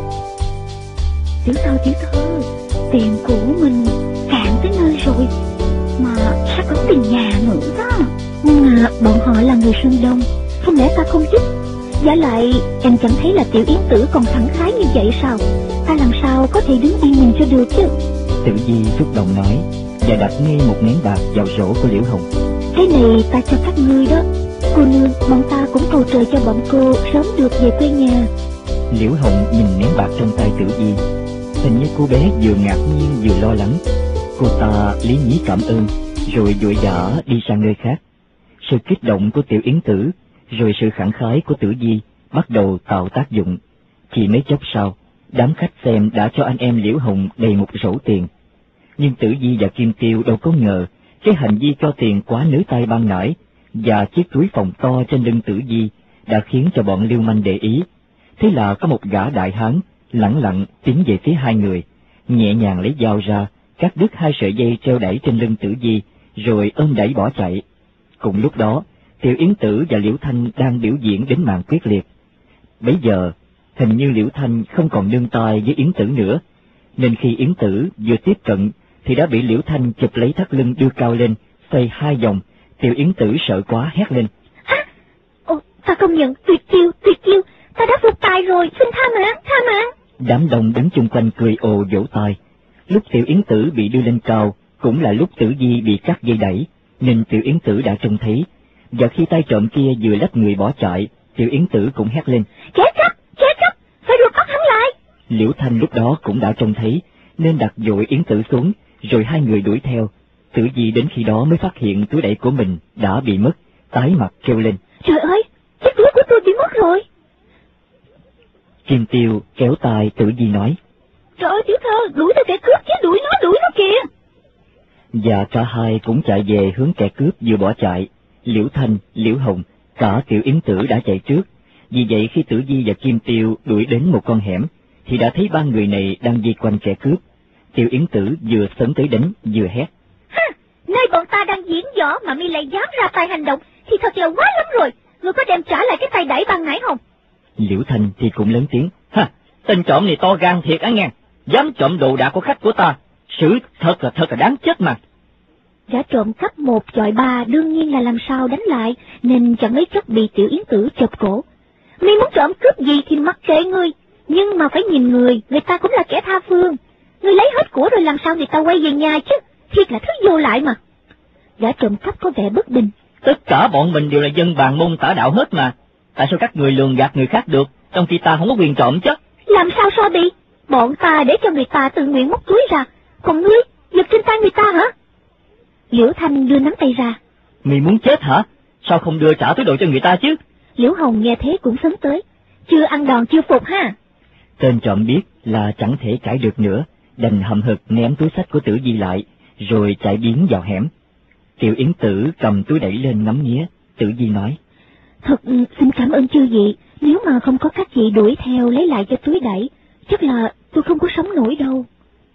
Tiểu thơ, tiểu thơ, tiền của mình cạn tới nơi rồi, mà sao có tiền nhà nữa đó. Nhưng mà bọn họ là người Sơn Đông, không lẽ ta không giúp? Giả lại em chẳng thấy là Tiểu Yến Tử còn thẳng khái như vậy sao? Ta làm sao có thể đứng yên nhìn cho được chứ? Tử Vi xúc động nói, và đặt ngay một nén bạc vào rổ của Liễu Hồng. Cái này ta cho các ngươi đó. Cô nương, bọn ta cũng cầu trời cho bọn cô sớm được về quê nhà. Liễu Hồng nhìn nén bạc trong tay Tử Vi, hình như cô bé vừa ngạc nhiên vừa lo lắng. Cô ta lý nhí cảm ơn, rồi vội vã đi sang nơi khác. Sự kích động của Tiểu Yến Tử, rồi sự khẳng khái của Tử Vi bắt đầu tạo tác dụng. Chỉ mấy chốc sau, đám khách xem đã cho anh em Liễu Hồng đầy một rổ tiền. Nhưng Tử Vi và Kim Tiêu đâu có ngờ cái hành vi cho tiền quá nới tay ban nãy và chiếc túi phồng to trên lưng Tử Vi đã khiến cho bọn lưu manh để ý. Thế là có một gã đại hán lẳng lặng tiến về phía hai người, nhẹ nhàng lấy dao ra, cắt đứt hai sợi dây treo đẩy trên lưng Tử Vi, rồi ôm đẩy bỏ chạy. Cùng lúc đó, Tiểu Yến Tử và Liễu Thanh đang biểu diễn đến màn quyết liệt. Bấy giờ, hình như Liễu Thanh không còn nương tay với Yến Tử nữa, nên khi Yến Tử vừa tiếp cận thì đã bị Liễu Thanh chụp lấy thắt lưng đưa cao lên, xoay hai vòng. Tiểu Yến Tử sợ quá hét lên. À, ồ, ta công nhận, tuyệt chiêu, tuyệt chiêu, ta đã phục tài rồi, xin tha mạng, tha mạng. Đám đông đứng chung quanh cười ồ vỗ tay. Lúc Tiểu Yến Tử bị đưa lên cao, cũng là lúc Tử Di bị cắt dây đẩy, nên Tiểu Yến Tử đã trông thấy. Và khi tay trộm kia vừa lách người bỏ chạy, Tiểu Yến Tử cũng hét lên. Kẻ cắp, kẻ cắp, phải rượt bắt hắn lại. Liễu Thanh lúc đó cũng đã trông thấy, nên đặt vội Yến Tử xuống, rồi hai người đuổi theo. Tử Di đến khi đó mới phát hiện túi đẩy của mình đã bị mất, tái mặt kêu lên. Trời ơi, chiếc túi của tôi bị mất rồi. Kim Tiêu kéo tay Tử Di nói. Trời ơi tiểu thơ, đuổi theo kẻ cướp chứ, đuổi nó, đuổi nó kìa. Và cả hai cũng chạy về hướng kẻ cướp vừa bỏ chạy. Liễu Thanh, Liễu Hồng, cả Tiểu Yến Tử đã chạy trước. Vì vậy khi Tử Di và Kim Tiêu đuổi đến một con hẻm, thì đã thấy ba người này đang vây quanh kẻ cướp. Tiểu Yến Tử vừa sấn tới đánh, vừa hét. Ha, nơi bọn ta đang diễn võ mà mi lại dám ra tay hành động, thì thật là quá lắm rồi. Ngươi có đem trả lại cái tay đẩy ban nãy không? Liễu Thanh thì cũng lớn tiếng. Ha, tên trộm này to gan thiệt á nghe, dám trộm đồ đạc của khách của ta, xử thật là thật là đáng chết mà. Gã trộm cắp một chọi ba đương nhiên là làm sao đánh lại, nên chẳng mấy chốc bị Tiểu Yến Tử chộp cổ. Mi muốn trộm cướp gì thì mặc kệ ngươi, nhưng mà phải nhìn người, người ta cũng là kẻ tha phương. Ngươi lấy hết của rồi làm sao người ta quay về nhà chứ, thiệt là thứ vô lại mà. Gã trộm cắp có vẻ bất bình. Tất cả bọn mình đều là dân bàn môn tả đạo hết mà, tại sao các người lường gạt người khác được, trong khi ta không có quyền trộm chứ? Làm sao so bị? Bọn ta để cho người ta tự nguyện móc túi ra, còn ngươi giật trên tay người ta hả? Liễu Thanh đưa nắm tay ra. Mày muốn chết hả? Sao không đưa trả túi đồ cho người ta chứ? Liễu Hồng nghe thế cũng sấn tới. Chưa ăn đòn chưa phục ha. Tên trộm biết là chẳng thể cãi được nữa, đành hậm hực ném túi xách của Tử Di lại, rồi chạy biến vào hẻm. Tiểu Yến Tử cầm túi đẩy lên ngắm nghía. Tử Di nói. Thật xin cảm ơn chư vị, nếu mà không có các vị đuổi theo lấy lại cho túi đẩy, chắc là tôi không có sống nổi đâu.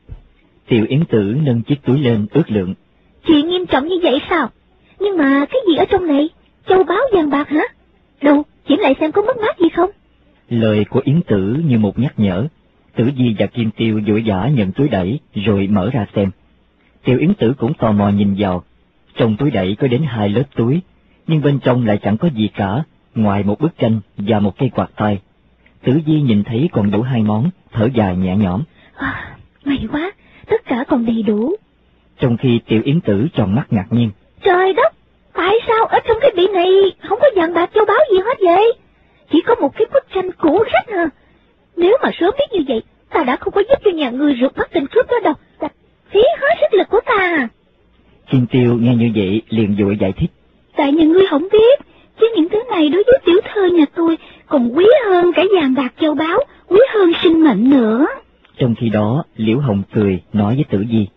Tiểu Yến Tử nâng chiếc túi lên ước lượng. Chuyện nghiêm trọng như vậy sao? Nhưng mà cái gì ở trong này? Châu báu vàng bạc hả? Đâu, kiểm lại xem có mất mát gì không? Lời của Yến Tử như một nhắc nhở. Tử Di và Kim Tiêu vội vã nhận túi đẩy rồi mở ra xem. Tiểu Yến Tử cũng tò mò nhìn vào. Trong túi đẩy có đến hai lớp túi, nhưng bên trong lại chẳng có gì cả, ngoài một bức tranh và một cây quạt tay. Tử Di nhìn thấy còn đủ hai món, thở dài nhẹ nhõm. À, may quá, tất cả còn đầy đủ. Trong khi Tiểu Yến Tử tròn mắt ngạc nhiên. Trời đất, tại sao ở trong cái bị này không có vàng bạc châu báu gì hết vậy? Chỉ có một cái bức tranh cũ rách à. Nếu mà sớm biết như vậy, ta đã không có giúp cho nhà ngươi rượt bắt tên cướp đó đâu. Ta phí hết sức lực của ta à. Kim Tiêu nghe như vậy liền vội giải thích. Tại nhà ngươi không biết, chứ những thứ này đối với tiểu thơ nhà tôi còn quý hơn cả vàng bạc châu báu, quý hơn sinh mệnh nữa. Trong khi đó, Liễu Hồng cười nói với Tử Di.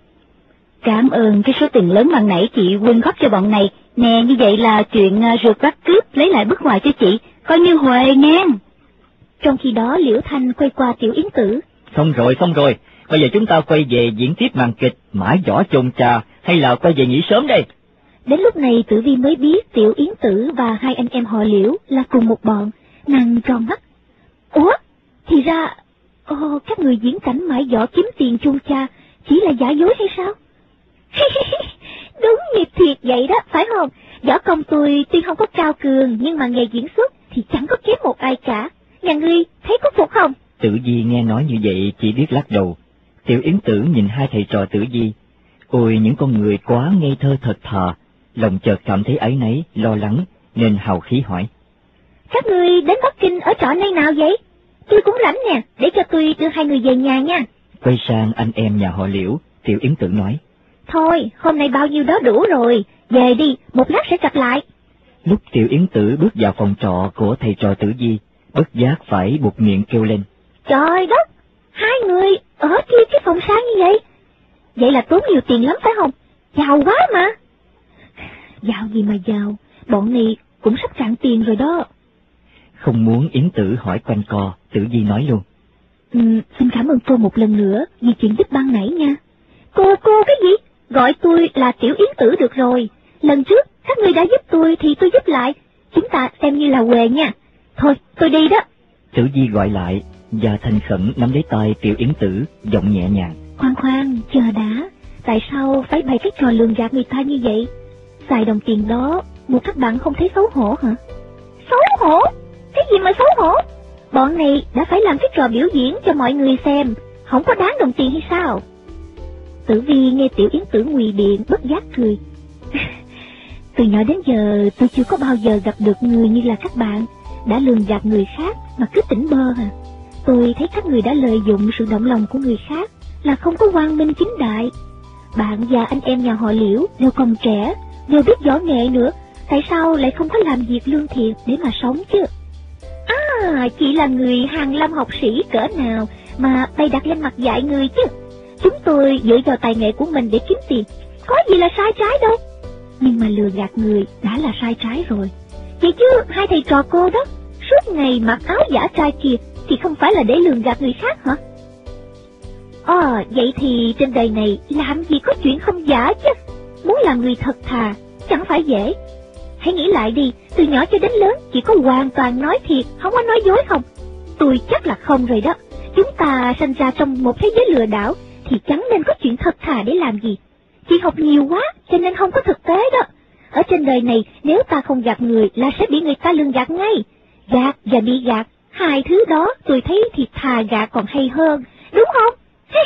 Cảm ơn cái số tiền lớn bằng nãy chị quyên góp cho bọn này. Nè, như vậy là chuyện rượt bắt cướp lấy lại bức ngoài cho chị, coi như huề nghe. Trong khi đó Liễu Thanh quay qua Tiểu Yến Tử. Xong rồi, xong rồi, bây giờ chúng ta quay về diễn tiếp màn kịch Mãi Võ Chôn Trà, hay là quay về nghỉ sớm đây? Đến lúc này Tử Vi mới biết Tiểu Yến Tử và hai anh em họ Liễu là cùng một bọn, nàng tròn mắt. Ủa, thì ra, ồ, các người diễn cảnh Mãi Võ kiếm tiền chôn cha chỉ là giả dối hay sao? Đúng nghiệp thiệt vậy đó, phải không? Võ công tôi tuy không có cao cường, nhưng mà nghề diễn xuất thì chẳng có kém một ai cả. Nhà ngươi thấy có phục không? Tử Di nghe nói như vậy chỉ biết lắc đầu. Tiểu Yến Tử nhìn hai thầy trò Tử Di. Ôi, những con người quá ngây thơ thật thà, lòng chợt cảm thấy áy náy, lo lắng, nên hào khí hỏi. Các người đến Bắc Kinh ở trọ nơi nào vậy? Tôi cũng rảnh nè, để cho tôi đưa hai người về nhà nha. Quay sang anh em nhà họ Liễu, Tiểu Yến Tử nói. Thôi, hôm nay bao nhiêu đó đủ rồi, về đi, một lát sẽ gặp lại. Lúc Tiểu Yến Tử bước vào phòng trọ của thầy trò Tử Di, bất giác phải buột miệng kêu lên. Trời đất, hai người ở kia cái phòng sáng như vậy? Vậy là tốn nhiều tiền lắm phải không? Giàu quá mà. Giàu gì mà giàu, bọn này cũng sắp cạn tiền rồi đó. Không muốn Yến Tử hỏi quanh co, Tử Di nói luôn. Ừ, xin cảm ơn cô một lần nữa vì chuyện giúp ban nãy nha. Cô, cô cái gì? Gọi tôi là Tiểu Yến Tử được rồi. Lần trước, các người đã giúp tôi thì tôi giúp lại. Chúng ta xem như là huề nha. Thôi, tôi đi đó. Tử Di gọi lại, và thành khẩn nắm lấy tay Tiểu Yến Tử, giọng nhẹ nhàng. Khoan khoan, chờ đã. Tại sao phải bày cái trò lường gạt người ta như vậy? xài đồng tiền đó, một các bạn không thấy xấu hổ hả? Xấu hổ? Cái gì mà xấu hổ? Bọn này đã phải làm cái trò biểu diễn cho mọi người xem, không có đáng đồng tiền hay sao? Tử Vi nghe Tiểu Yến Tử ngụy biện bất giác cười. Từ nhỏ đến giờ tôi chưa có bao giờ gặp được người như là các bạn, đã lường gạt người khác mà cứ tỉnh bơ à. Tôi thấy các người đã lợi dụng sự động lòng của người khác là không có quang minh chính đại. Bạn và anh em nhà họ Liễu đều còn trẻ, đều biết võ nghệ nữa, tại sao lại không có làm việc lương thiện để mà sống chứ? À, chị là người hàn lâm học sĩ cỡ nào mà bày đặt lên mặt dạy người chứ? Chúng tôi dựa vào tài nghệ của mình để kiếm tiền, có gì là sai trái đâu. Nhưng mà lừa gạt người đã là sai trái rồi. Vậy chứ hai thầy trò cô đó suốt ngày mặc áo giả trai kia thì không phải là để lừa gạt người khác hả? Ờ, vậy thì trên đời này làm gì có chuyện không giả chứ? Muốn làm người thật thà chẳng phải dễ. Hãy nghĩ lại đi, từ nhỏ cho đến lớn chỉ có hoàn toàn nói thiệt, không có nói dối không? Tôi chắc là không rồi đó. Chúng ta sinh ra trong một thế giới lừa đảo thì chẳng nên có chuyện thật thà để làm gì. Chị học nhiều quá cho nên không có thực tế đó. Ở trên đời này nếu ta không gạt người là sẽ bị người ta lường gạt ngay. Gạt và bị gạt, hai thứ đó tôi thấy thì thà gạt còn hay hơn, đúng không?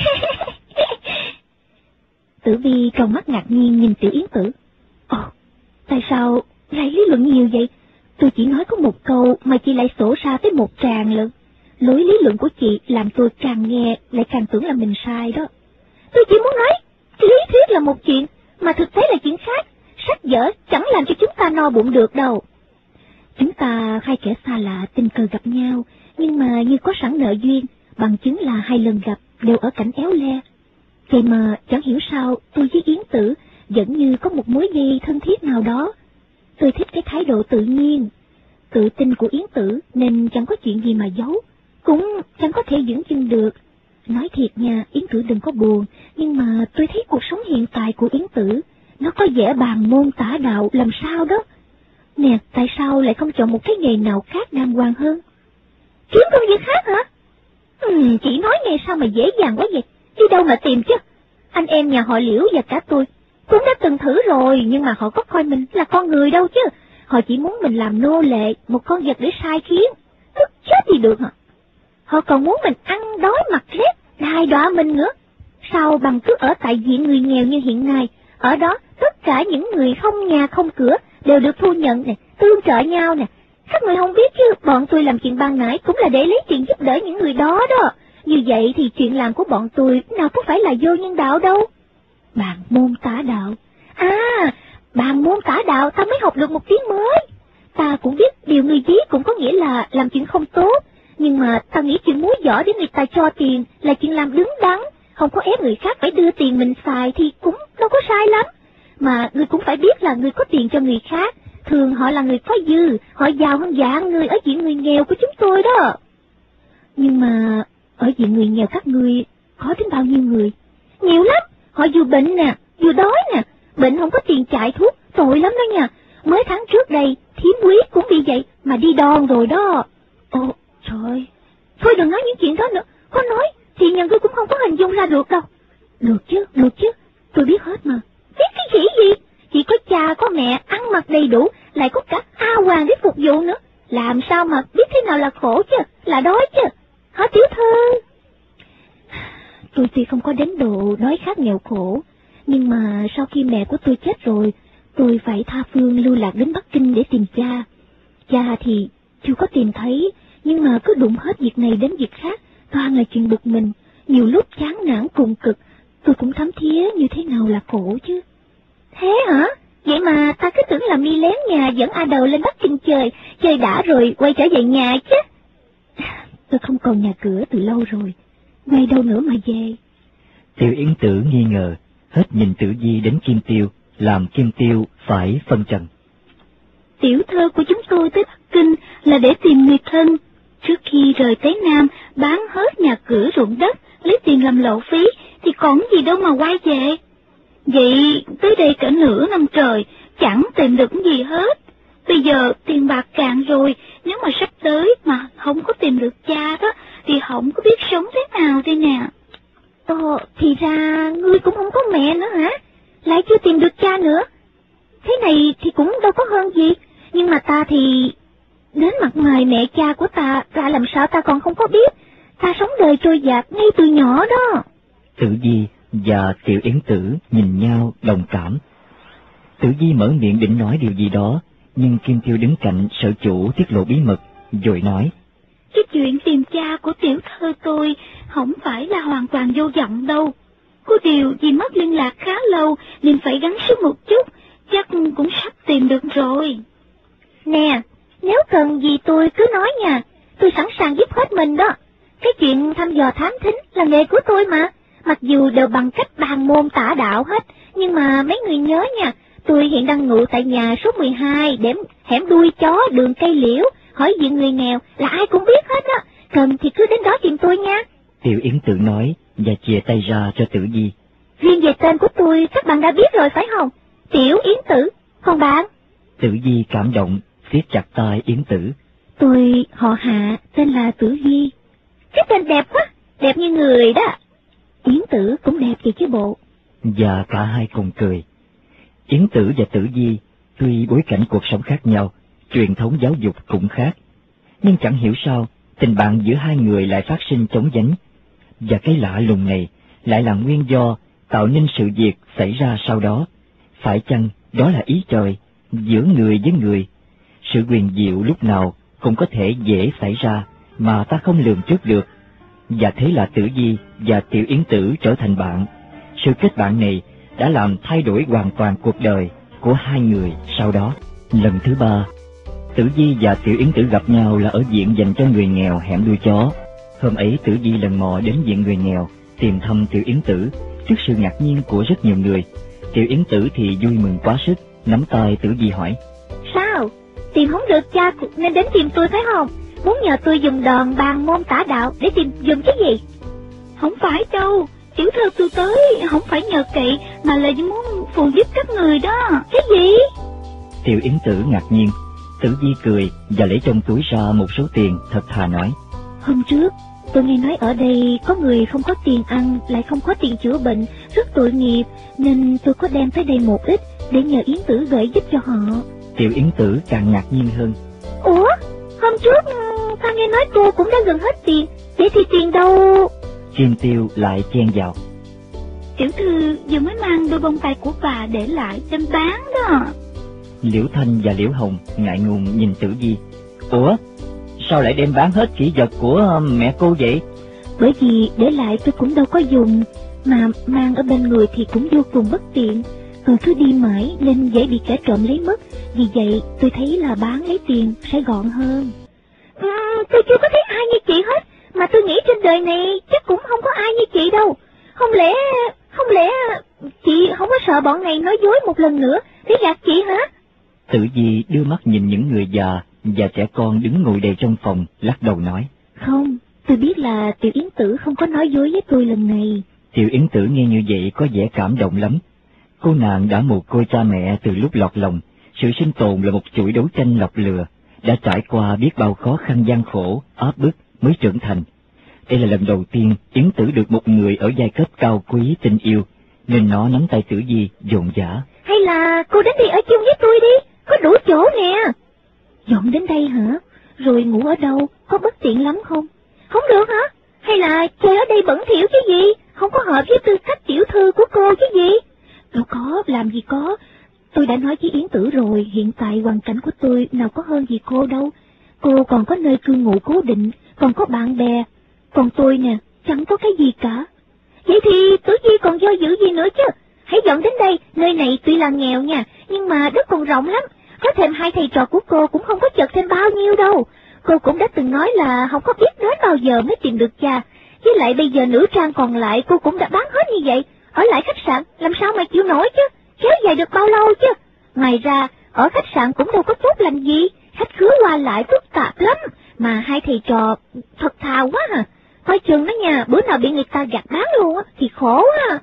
Tử Vi trong mắt ngạc nhiên nhìn Tiểu Yến Tử. Ồ, tại sao lại lý luận nhiều vậy? Tôi chỉ nói có một câu mà chị lại sổ ra tới một tràng lận. Lối lý luận của chị làm tôi càng nghe lại càng tưởng là mình sai đó. Tôi chỉ muốn nói, lý thuyết là một chuyện, mà thực tế là chuyện khác. Sách vở chẳng làm cho chúng ta no bụng được đâu. Chúng ta hai kẻ xa lạ tình cờ gặp nhau, nhưng mà như có sẵn nợ duyên, bằng chứng là hai lần gặp đều ở cảnh éo le. Vậy mà chẳng hiểu sao tôi với Yến Tử vẫn như có một mối dây thân thiết nào đó. Tôi thích cái thái độ tự nhiên, tự tin của Yến Tử nên chẳng có chuyện gì mà giấu, cũng chẳng có thể dưỡng chân được. Nói thiệt nha, Yến Tử đừng có buồn, nhưng mà tôi thấy cuộc sống hiện tại của Yến Tử nó có vẻ bàn môn tả đạo làm sao đó. Nè, tại sao lại không chọn một cái nghề nào khác đàng hoàng hơn? Kiếm công việc khác hả? Ừ, chị nói nghe sao mà dễ dàng quá vậy? Đi đâu mà tìm chứ? Anh em nhà họ Liễu và cả tôi cũng đã từng thử rồi, nhưng mà họ có coi mình là con người đâu chứ. Họ chỉ muốn mình làm nô lệ, một con vật để sai khiến. Tức chết thì được hả? Họ còn muốn mình ăn đói mặc rét, đai đọa mình nữa. Sao bằng cứ ở tại diện người nghèo như hiện nay, ở đó tất cả những người không nhà không cửa đều được thu nhận nè, tương trợ nhau nè. Các người không biết chứ, bọn tôi làm chuyện ban nãy cũng là để lấy tiền giúp đỡ những người đó đó. Như vậy thì chuyện làm của bọn tôi nào có phải là vô nhân đạo đâu. Bàn môn tả đạo. À, bàn môn tả đạo ta mới học được một tiếng mới. Ta cũng biết điều người viết cũng có nghĩa là làm chuyện không tốt. Nhưng mà ta nghĩ chuyện múa giỏi để người ta cho tiền là chuyện làm đứng đắn. Không có ép người khác phải đưa tiền mình xài thì cũng đâu có sai lắm. Mà người cũng phải biết là người có tiền cho người khác, thường họ là người có dư, họ giàu hơn dạng người ở diện người nghèo của chúng tôi đó. Nhưng mà ở diện người nghèo các ngươi có đến bao nhiêu người? Nhiều lắm, họ vừa bệnh nè, vừa đói nè, bệnh không có tiền chạy thuốc, tội lắm đó nha. Mới tháng trước đây, thím Quý cũng bị vậy mà đi đòn rồi đó. Ồ, trời, thôi đừng nói những chuyện đó nữa, có nói thì nhà tôi cũng không có hình dung ra được đâu. Được chứ, được chứ, tôi biết hết mà. Biết cái gì gì? Chỉ có cha, có mẹ, ăn mặc đầy đủ, lại có cả A Hoàng để phục vụ nữa. Làm sao mà biết thế nào là khổ chứ, là đói chứ. Hả tiểu thư? Tôi tuy không có đến độ đói khát nghèo khổ, nhưng mà sau khi mẹ của tôi chết rồi, tôi phải tha phương lưu lạc đến Bắc Kinh để tìm cha. Cha thì chưa có tìm thấy, nhưng mà cứ đụng hết việc này đến việc khác, toàn là chuyện bực mình. Nhiều lúc chán nản cùng cực, tôi cũng thấm thía như thế nào là khổ chứ. Thế hả? Vậy mà ta cứ tưởng là mi lén nhà dẫn A Đầu lên Bắc Kinh chơi, chơi đã rồi quay trở về nhà chứ. Tôi không còn nhà cửa từ lâu rồi, ngay đâu nữa mà về. Tiểu Yến Tử nghi ngờ, hết nhìn Tử Di đến Kim Tiêu, làm Kim Tiêu phải phân trần. Tiểu thơ của chúng tôi tới Bắc Kinh là để tìm người thân. Trước khi rời tới Nam, bán hết nhà cửa ruộng đất, lấy tiền làm lộ phí, thì còn gì đâu mà quay về. Vậy tới đây cả nửa năm trời, chẳng tìm được gì hết. Bây giờ tiền bạc cạn rồi, nếu mà sắp tới mà không có tìm được cha đó, thì không có biết sống thế nào đây nè. Ồ, thì ra ngươi cũng không có mẹ nữa hả? Lại chưa tìm được cha nữa. thế này thì cũng đâu có hơn gì, nhưng mà ta thì... Đến mặt mày mẹ cha của ta ra làm sao ta còn không có biết, ta sống đời trôi dạt ngay từ nhỏ đó. Tử Di và Tiểu Yến Tử nhìn nhau đồng cảm. Tử Di mở miệng định nói điều gì đó, nhưng Kim Tiêu đứng cạnh sợ chủ tiết lộ bí mật, rồi nói: Cái chuyện tìm cha của tiểu thơ tôi không phải là hoàn toàn vô vọng đâu. Có điều vì mất liên lạc khá lâu nên phải gắng sức một chút, chắc cũng sắp tìm được rồi. Nè, nếu cần gì tôi cứ nói nha, tôi sẵn sàng giúp hết mình đó. Cái chuyện thăm dò thám thính là nghề của tôi mà, mặc dù đều bằng cách bàn môn tả đạo hết, nhưng mà mấy người nhớ nha, tôi hiện đang ngụ tại nhà số mười hai, đếm hẻm đuôi chó đường cây liễu, hỏi diện người nghèo là ai cũng biết hết á, cần thì cứ đến đó tìm tôi nha. Tiểu Yến Tử nói và chìa tay ra cho Tử Di. Riêng về tên của tôi các bạn đã biết rồi phải không? Tiểu Yến Tử, còn bạn? Tử Di cảm động, siết chặt tay Yến Tử. Tôi họ Hạ, tên là Tử Di. Cái tên đẹp quá, đẹp như người đó. Yến Tử cũng đẹp vậy chứ bộ. Và cả hai cùng cười. Yến Tử và Tử Di tuy bối cảnh cuộc sống khác nhau, truyền thống giáo dục cũng khác, nhưng chẳng hiểu sao tình bạn giữa hai người lại phát sinh chóng vánh, và cái lạ lùng này lại là nguyên do tạo nên sự việc xảy ra sau đó. Phải chăng đó là ý trời giữa người với người? Sự quyền diệu lúc nào cũng có thể dễ xảy ra mà ta không lường trước được, và thế là Tử Di và Tiểu Yến Tử trở thành bạn. Sự kết bạn này đã làm thay đổi hoàn toàn cuộc đời của hai người sau đó. Lần thứ ba, Tử Di và Tiểu Yến Tử gặp nhau là ở viện dành cho người nghèo hẻm đuôi chó. Hôm ấy Tử Di lần mò đến viện người nghèo tìm thăm Tiểu Yến Tử trước sự ngạc nhiên của rất nhiều người. Tiểu Yến Tử thì vui mừng quá sức, nắm tay Tử Di hỏi: Sao? Tìm không được cha nên đến tìm tôi phải không? Muốn nhờ tôi dùng đòn bàn môn tả đạo để tìm dùng cái gì? Không phải đâu, tiểu thơ tôi tới không phải nhờ cậy mà là muốn phụ giúp các người đó. Cái gì? Tiểu Yến Tử ngạc nhiên. Tử Di cười và lấy trong túi ra một số tiền, thật thà nói: Hôm trước tôi nghe nói ở đây có người không có tiền ăn lại không có tiền chữa bệnh, rất tội nghiệp, nên tôi có đem tới đây một ít để nhờ Yến Tử gửi giúp cho họ. Tiểu Yến Tử càng ngạc nhiên hơn. Ủa, hôm trước ta nghe nói cô cũng đã gần hết tiền, vậy thì tiền đâu? Kim Tiêu lại chen vào: Tiểu thư vừa mới mang đôi bông tai của bà để lại đem bán đó. Liễu Thanh và Liễu Hồng ngại ngùng nhìn Tử Di. Ủa, sao lại đem bán hết kỹ vật của mẹ cô vậy? Bởi vì để lại tôi cũng đâu có dùng, mà mang ở bên người thì cũng vô cùng bất tiện, tôi cứ đi mãi nên dễ bị kẻ trộm lấy mất, vì vậy tôi thấy là bán lấy tiền sẽ gọn hơn. Ừ, tôi chưa có thấy ai như chị hết, mà tôi nghĩ trên đời này chắc cũng không có ai như chị đâu. Không lẽ, không lẽ chị không có sợ bọn này nói dối một lần nữa để gạt chị hả? Tử Di đưa mắt nhìn những người già và trẻ con đứng ngồi đầy trong phòng, lắc đầu nói: Không, tôi biết là Tiểu Yến Tử không có nói dối với tôi lần này. Tiểu Yến Tử nghe như vậy có vẻ cảm động lắm. Cô nàng đã mồ côi cha mẹ từ lúc lọt lòng, sự sinh tồn là một chuỗi đấu tranh lọc lừa, đã trải qua biết bao khó khăn gian khổ, áp bức mới trưởng thành. Đây là lần đầu tiên Yến Tử được một người ở giai cấp cao quý tình yêu, nên nó nắm tay Tử Di dồn dã. Hay là cô đến đây ở chung với tôi đi, có đủ chỗ nè. Dọn đến đây hả? Rồi ngủ ở đâu, có bất tiện lắm không? Không được hả? Hay là chơi ở đây bẩn thỉu chứ gì? Không có hợp với tư cách tiểu thư của cô chứ gì? Đâu có, làm gì có. Tôi đã nói với Yến Tử rồi, hiện tại hoàn cảnh của tôi nào có hơn gì cô đâu. Cô còn có nơi cư ngụ cố định, còn có bạn bè. Còn tôi nè, chẳng có cái gì cả. Vậy thì Tử Di còn do dự gì nữa chứ? Hãy dọn đến đây, nơi này tuy là nghèo nha, nhưng mà đất còn rộng lắm. Có thêm hai thầy trò của cô cũng không có chật thêm bao nhiêu đâu. Cô cũng đã từng nói là không có biết đến bao giờ mới tìm được cha. Với lại bây giờ nữ trang còn lại cô cũng đã bán hết như vậy. Ở lại khách sạn làm sao mà chịu nổi chứ, kéo dài được bao lâu chứ. Ngoài ra, ở khách sạn cũng đâu có tốt lành gì, khách khứa qua lại phức tạp lắm. Mà hai thầy trò thật thà quá à. Coi chừng đó nha, bữa nào bị người ta gạt bán luôn á thì khổ á.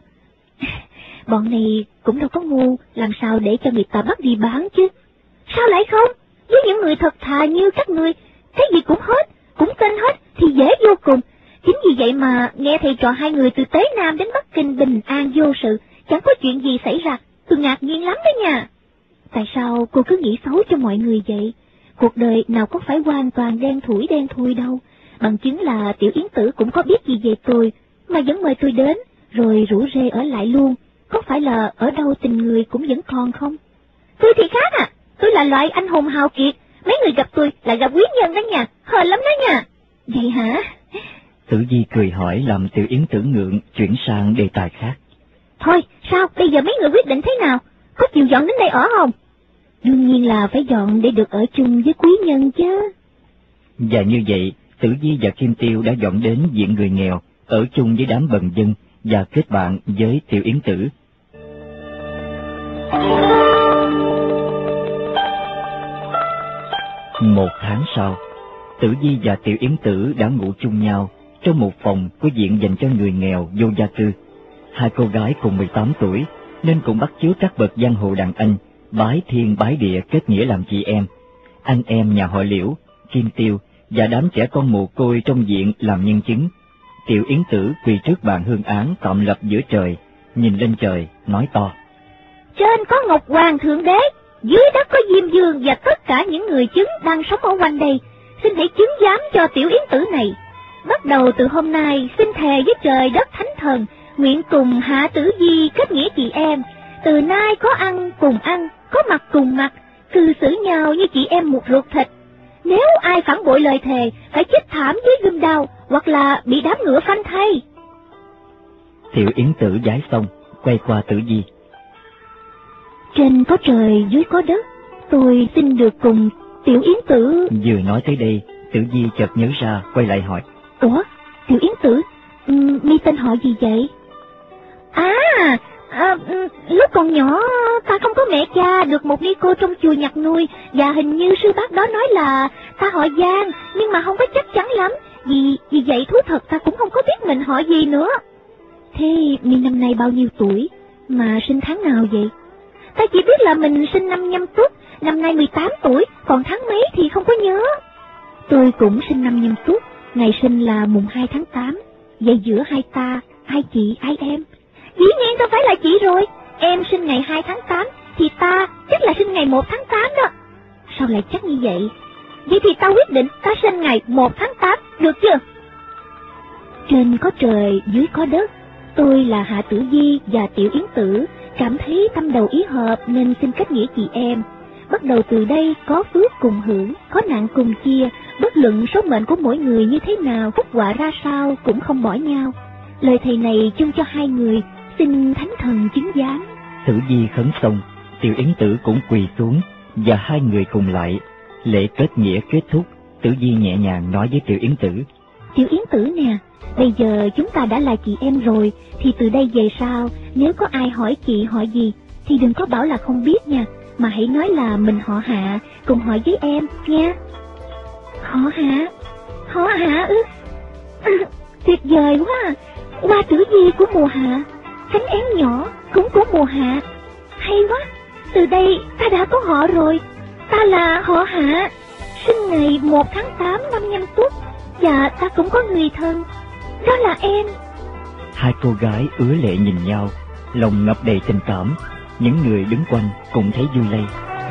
Bọn này cũng đâu có ngu, làm sao để cho người ta bắt đi bán chứ. Sao lại không? Với những người thật thà như các ngươi, cái gì cũng hết, cũng tin hết thì dễ vô cùng. Chính vì vậy mà nghe thầy trò hai người từ Tế Nam đến Bắc Kinh bình an vô sự, chẳng có chuyện gì xảy ra, tôi ngạc nhiên lắm đó nha. Tại sao cô cứ nghĩ xấu cho mọi người vậy? Cuộc đời nào có phải hoàn toàn đen thủi đen thui đâu. Bằng chứng là Tiểu Yến Tử cũng có biết gì về tôi, mà vẫn mời tôi đến, rồi rủ rê ở lại luôn. Có phải là ở đâu tình người cũng vẫn còn không? Tôi thì khác à, tôi là loại anh hùng hào kiệt. Mấy người gặp tôi là gặp quý nhân đó nha, hên lắm đó nha. Vậy hả? Tử Di cười hỏi làm Tiểu Yến Tử ngượng, chuyển sang đề tài khác. Thôi, sao, bây giờ mấy người quyết định thế nào? Có chịu dọn đến đây ở không? Đương nhiên là phải dọn để được ở chung với quý nhân chứ. Và như vậy, Tử Di và Kim Tiêu đã dọn đến viện người nghèo, ở chung với đám bần dân và kết bạn với Tiểu Yến Tử. Một tháng sau, Tử Di và Tiểu Yến Tử đã ngủ chung nhau trong một phòng của viện dành cho người nghèo vô gia cư. Hai cô gái cùng mười tám tuổi nên cũng bắt chước các bậc giang hồ đàn anh, bái thiên bái địa kết nghĩa làm chị em. Anh em nhà họ Liễu, Kim Tiêu và đám trẻ con mồ côi trong viện làm nhân chứng. Tiểu Yến Tử quỳ trước bàn hương án tạm lập giữa trời, nhìn lên trời, nói to. Trên có Ngọc Hoàng Thượng Đế, dưới đất có Diêm Vương và tất cả những người chứng đang sống ở quanh đây. Xin hãy chứng giám cho Tiểu Yến Tử này. Bắt đầu từ hôm nay, xin thề với trời đất thánh thần, nguyện cùng Hạ Tử Di kết nghĩa chị em. Từ nay có ăn cùng ăn, có mặc cùng mặc, cư xử nhau như chị em một ruột thịt. Nếu ai phản bội lời thề, phải chết thảm với gươm đao, hoặc là bị đám ngựa phanh thay. Tiểu Yến Tử giái xong, quay qua Tử Di. Trên có trời, dưới có đất, tôi xin được cùng Tiểu Yến Tử. Vừa nói tới đây, Tử Di chợt nhớ ra, quay lại hỏi. Ủa, Tiểu Yến Tử, um, mi tên họ gì vậy? À, à um, lúc còn nhỏ ta không có mẹ cha, được một ni cô trong chùa nhặt nuôi, và hình như sư bác đó nói là ta họ Giang, nhưng mà không có chắc chắn lắm, vì vì vậy thú thật ta cũng không có biết mình họ gì nữa. Thế mi năm nay bao nhiêu tuổi, mà sinh tháng nào vậy? Ta chỉ biết là mình sinh năm Nhâm Tuất, năm nay mười tám tuổi, còn tháng mấy thì không có nhớ. Tôi cũng sinh năm Nhâm Tuất, ngày sinh là mùng hai tháng tám, vậy giữa hai ta, ai chị, ai em? Dĩ nhiên ta phải là chị rồi, em sinh ngày hai tháng tám, thì ta chắc là sinh ngày một tháng tám đó. Sao lại chắc như vậy? Vậy thì ta quyết định ta sinh ngày một tháng tám, được chưa? Trên có trời, dưới có đất, tôi là Hạ Tử Di và Tiểu Yến Tử, cảm thấy tâm đầu ý hợp nên xin kết nghĩa chị em. Bắt đầu từ đây có phước cùng hưởng, có nạn cùng chia, bất luận số mệnh của mỗi người như thế nào, phúc họa ra sao cũng không bỏ nhau. Lời thầy này chung cho hai người, xin thánh thần chứng giám. Tử Di khấn xong, Tiểu Yến Tử cũng quỳ xuống và hai người cùng lại. Lễ kết nghĩa kết thúc, Tử Di nhẹ nhàng nói với Tiểu Yến Tử. Tiểu Yến Tử nè, bây giờ chúng ta đã là chị em rồi, thì từ đây về sau, nếu có ai hỏi chị họ gì, thì đừng có bảo là không biết nha, mà hãy nói là mình họ Hạ, cùng hỏi với em, nha. Họ Hạ? Họ Hạ ư? Tuyệt vời quá, hoa tử di của mùa hạ, cánh én nhỏ cũng của mùa hạ. Hay quá, từ đây ta đã có họ rồi, ta là họ Hạ, sinh ngày một tháng tám năm Nhâm Tuất, và ta cũng có người thân, đó là em. Hai cô gái ứa lệ nhìn nhau, lòng ngập đầy tình cảm. Những người đứng quanh cũng thấy vui lây.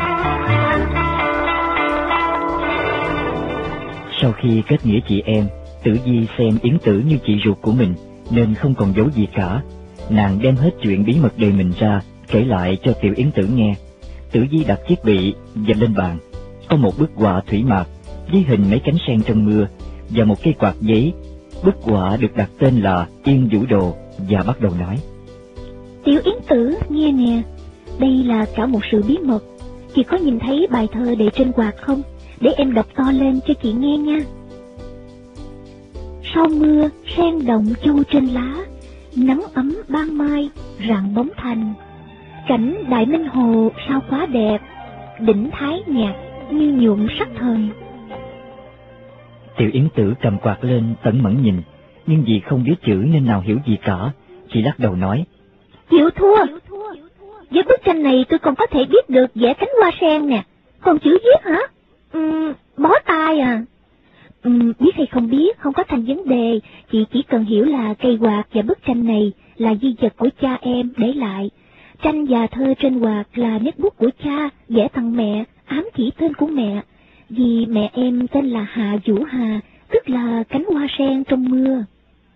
Sau khi kết nghĩa chị em, Tử Di xem Yến Tử như chị ruột của mình nên không còn giấu gì cả. Nàng đem hết chuyện bí mật đời mình ra, kể lại cho Tiểu Yến Tử nghe. Tử Di đặt chiếc bị dành lên bàn, có một bức họa thủy mạc với hình mấy cánh sen trong mưa và một cây quạt giấy. Bức họa được đặt tên là Yên Vũ Đồ và bắt đầu nói. Tiểu Yến Tử, nghe nè, đây là cả một sự bí mật. Chị có nhìn thấy bài thơ để trên quạt không? Để em đọc to lên cho chị nghe nha. Sau mưa, sen động châu trên lá, nắng ấm ban mai, rạng bóng thành. Cảnh Đại Minh Hồ sao quá đẹp, đỉnh Thái Nhạc như nhuộm sắc thời. Tiểu Yến Tử cầm quạt lên tẩn mẫn nhìn, nhưng vì không biết chữ nên nào hiểu gì cả. Chị lắc đầu nói. Chịu thua. Với bức tranh này tôi còn có thể biết được vẽ cánh hoa sen nè. Còn chữ viết hả? Uhm, bó tay à? Uhm, biết hay không biết không có thành vấn đề. Chị chỉ cần hiểu là cây quạt và bức tranh này là di vật của cha em để lại. Tranh và thơ trên quạt là nét bút của cha vẽ tặng mẹ, ám chỉ tên của mẹ, vì mẹ em tên là Hạ Vũ Hà, tức là cánh hoa sen trong mưa.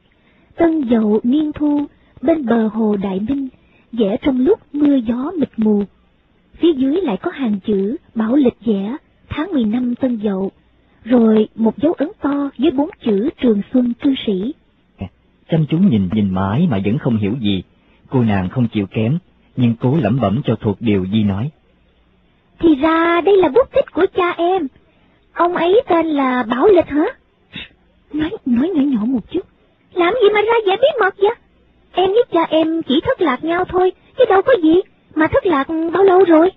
Tân Dậu niên thu, bên bờ hồ Đại Minh, vẽ trong lúc mưa gió mịt mù. Phía dưới lại có hàng chữ Bảo Lịch vẽ, tháng mười năm Tân Dậu, rồi một dấu ấn to với bốn chữ Trường Xuân cư sĩ. Chăm chú nhìn nhìn mãi mà vẫn không hiểu gì, cô nàng không chịu kém, nhưng cố lẩm bẩm cho thuộc điều Di nói. Thì ra đây là bút tích của cha em. Ông ấy tên là Bảo Lịch hả? Nói, nói nhỏ nhỏ một chút. Làm gì mà ra vẻ bí mật vậy? Em với cha em chỉ thất lạc nhau thôi, chứ đâu có gì. Mà thất lạc bao lâu rồi?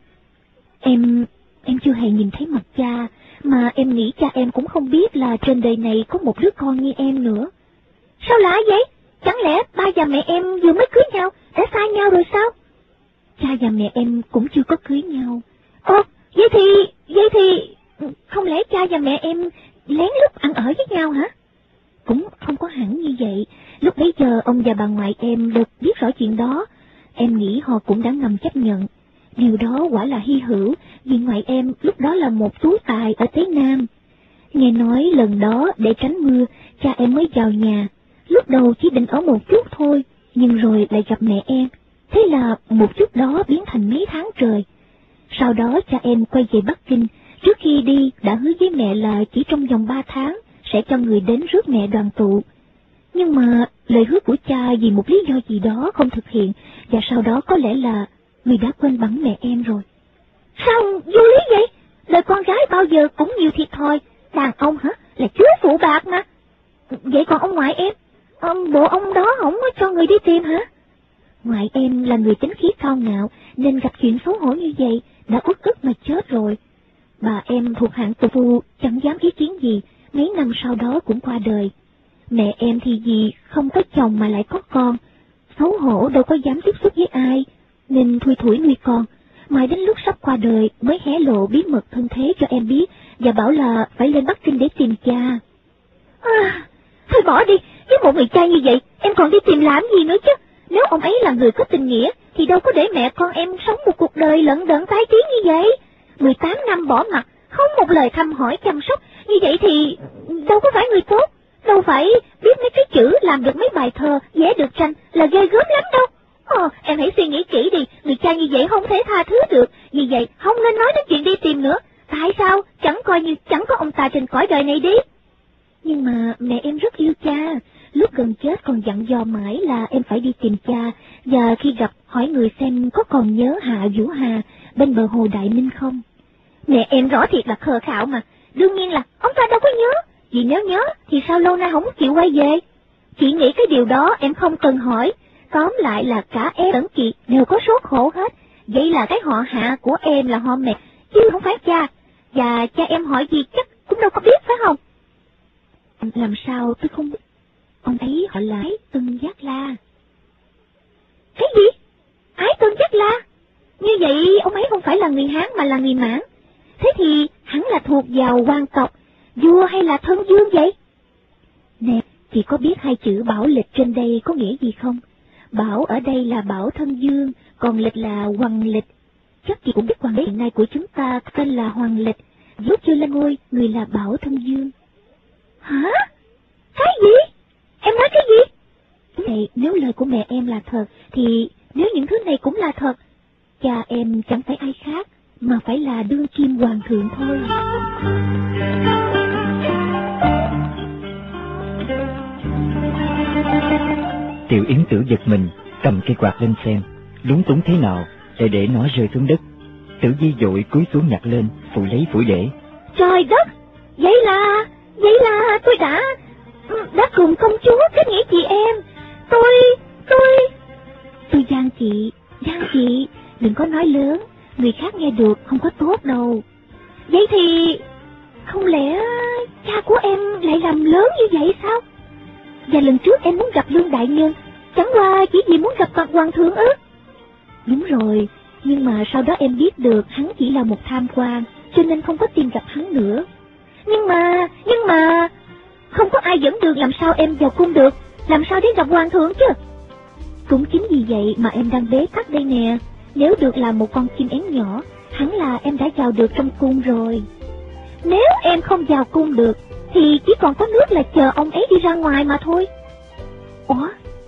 Em, em chưa hề nhìn thấy mặt cha, mà em nghĩ cha em cũng không biết là trên đời này có một đứa con như em nữa. Sao lạ vậy? Chẳng lẽ ba và mẹ em vừa mới cưới nhau, đã xa nhau rồi sao? Cha và mẹ em cũng chưa có cưới nhau. Ồ, vậy thì, vậy thì, không lẽ cha và mẹ em lén lút ăn ở với nhau hả? Cũng không có hẳn như vậy. Lúc bấy giờ ông và bà ngoại em được biết rõ chuyện đó. Em nghĩ họ cũng đã ngầm chấp nhận. Điều đó quả là hy hữu, vì ngoại em lúc đó là một tú tài ở Tế Nam. Nghe nói lần đó để tránh mưa, cha em mới vào nhà. Lúc đầu chỉ định ở một chút thôi, nhưng rồi lại gặp mẹ em. Thế là một chút đó biến thành mấy tháng trời. Sau đó cha em quay về Bắc Kinh, trước khi đi đã hứa với mẹ là chỉ trong vòng ba tháng sẽ cho người đến rước mẹ đoàn tụ. Nhưng mà lời hứa của cha vì một lý do gì đó không thực hiện, và sau đó có lẽ là người đã quên bẵng mẹ em rồi. Sao vô lý vậy? Đời con gái bao giờ cũng nhiều thiệt thòi. Đàn ông hả? Là chúa phụ bạc mà. Vậy còn ông ngoại em? Ông, bộ ông đó không có cho người đi tìm hả? Ngoại em là người tính khí cao ngạo, nên gặp chuyện xấu hổ như vậy đã uất ức mà chết rồi. Bà em thuộc hạng tù phu, chẳng dám ý kiến gì, mấy năm sau đó cũng qua đời. Mẹ em thì vì không có chồng mà lại có con, xấu hổ đâu có dám tiếp xúc với ai, nên thui thủi nuôi con. Mãi đến lúc sắp qua đời mới hé lộ bí mật thân thế cho em biết, và bảo là phải lên Bắc Kinh để tìm cha. À, thôi bỏ đi, với một người cha như vậy, em còn đi tìm làm gì nữa chứ? Nếu ông ấy là người có tình nghĩa, thì đâu có để mẹ con em sống một cuộc đời lận đận tai tiếng như vậy. mười tám năm bỏ mặt, không một lời thăm hỏi chăm sóc, như vậy thì đâu có phải người tốt. Đâu phải biết mấy cái chữ, làm được mấy bài thơ, vẽ được tranh là ghê gớm lắm đâu. Ồ, em hãy suy nghĩ kỹ đi, người cha như vậy không thể tha thứ được, vì vậy không nên nói đến chuyện đi tìm nữa. Tại sao? Chẳng coi như chẳng có ông ta trên cõi đời này đi. Nhưng mà mẹ em rất yêu cha, lúc gần chết còn dặn dò mãi là em phải đi tìm cha, và khi gặp hỏi người xem có còn nhớ Hạ Vũ Hà bên bờ hồ Đại Minh không. Mẹ em rõ thiệt là khờ khạo mà, đương nhiên là ông ta đâu có nhớ, vì nếu nhớ thì sao lâu nay không chịu quay về. Chị nghĩ cái điều đó em không cần hỏi, tóm lại là cả em lẫn chị đều có số khổ hết, vậy là cái họ Hạ của em là họ mẹ, chứ không phải cha, và cha em hỏi gì chắc cũng đâu có biết phải không? Làm sao tôi không biết, ông ấy họ là Ái Tân Giác La. Cái gì? Ái Tân Giác La? Như vậy ông ấy không phải là người Hán mà là người Mãn. Thế thì hắn là thuộc vào hoàng tộc, vua hay là thân vương vậy? Nè, chị có biết hai chữ Bảo Lịch trên đây có nghĩa gì không? Bảo ở đây là Bảo thân vương, còn Lịch là Hoàng Lịch. Chắc chị cũng biết hoàng đế hiện nay của chúng ta tên là Hoàng Lịch, lúc chưa lên ngôi người là Bảo thân vương. Hả? Cái gì? Em nói cái gì? Này, nếu lời của mẹ em là thật, thì nếu những thứ này cũng là thật, cha em chẳng phải ai khác, mà phải là đương kim hoàng thượng thôi. Tiểu Yến Tử giật mình, cầm cây quạt lên xem, lúng túng thế nào để để nó rơi xuống đất. Tử Di vội cúi xuống nhặt lên, phụ lấy phủi để. Trời đất! Vậy là... vậy là tôi đã... đã cùng công chúa kết nghĩa chị em. Tôi... tôi... Tôi gian chị, gian chị, đừng có nói lớn, người khác nghe được không có tốt đâu. Vậy thì... không lẽ cha của em lại làm lớn như vậy sao? Và lần trước em muốn gặp Lương Đại Nhân, chẳng qua chỉ vì muốn gặp mặt hoàng thượng ư? Đúng rồi, nhưng mà sau đó em biết được hắn chỉ là một tham quan, cho nên không có tìm gặp hắn nữa. Nhưng mà, nhưng mà... không có ai dẫn đường làm sao em vào cung được, làm sao đến gặp hoàng thượng chứ? Cũng chính vì vậy mà em đang bế tắc đây nè. Nếu được làm một con chim én nhỏ, hẳn là em đã vào được trong cung rồi. Nếu em không vào cung được, thì chỉ còn có nước là chờ ông ấy đi ra ngoài mà thôi. Ủa,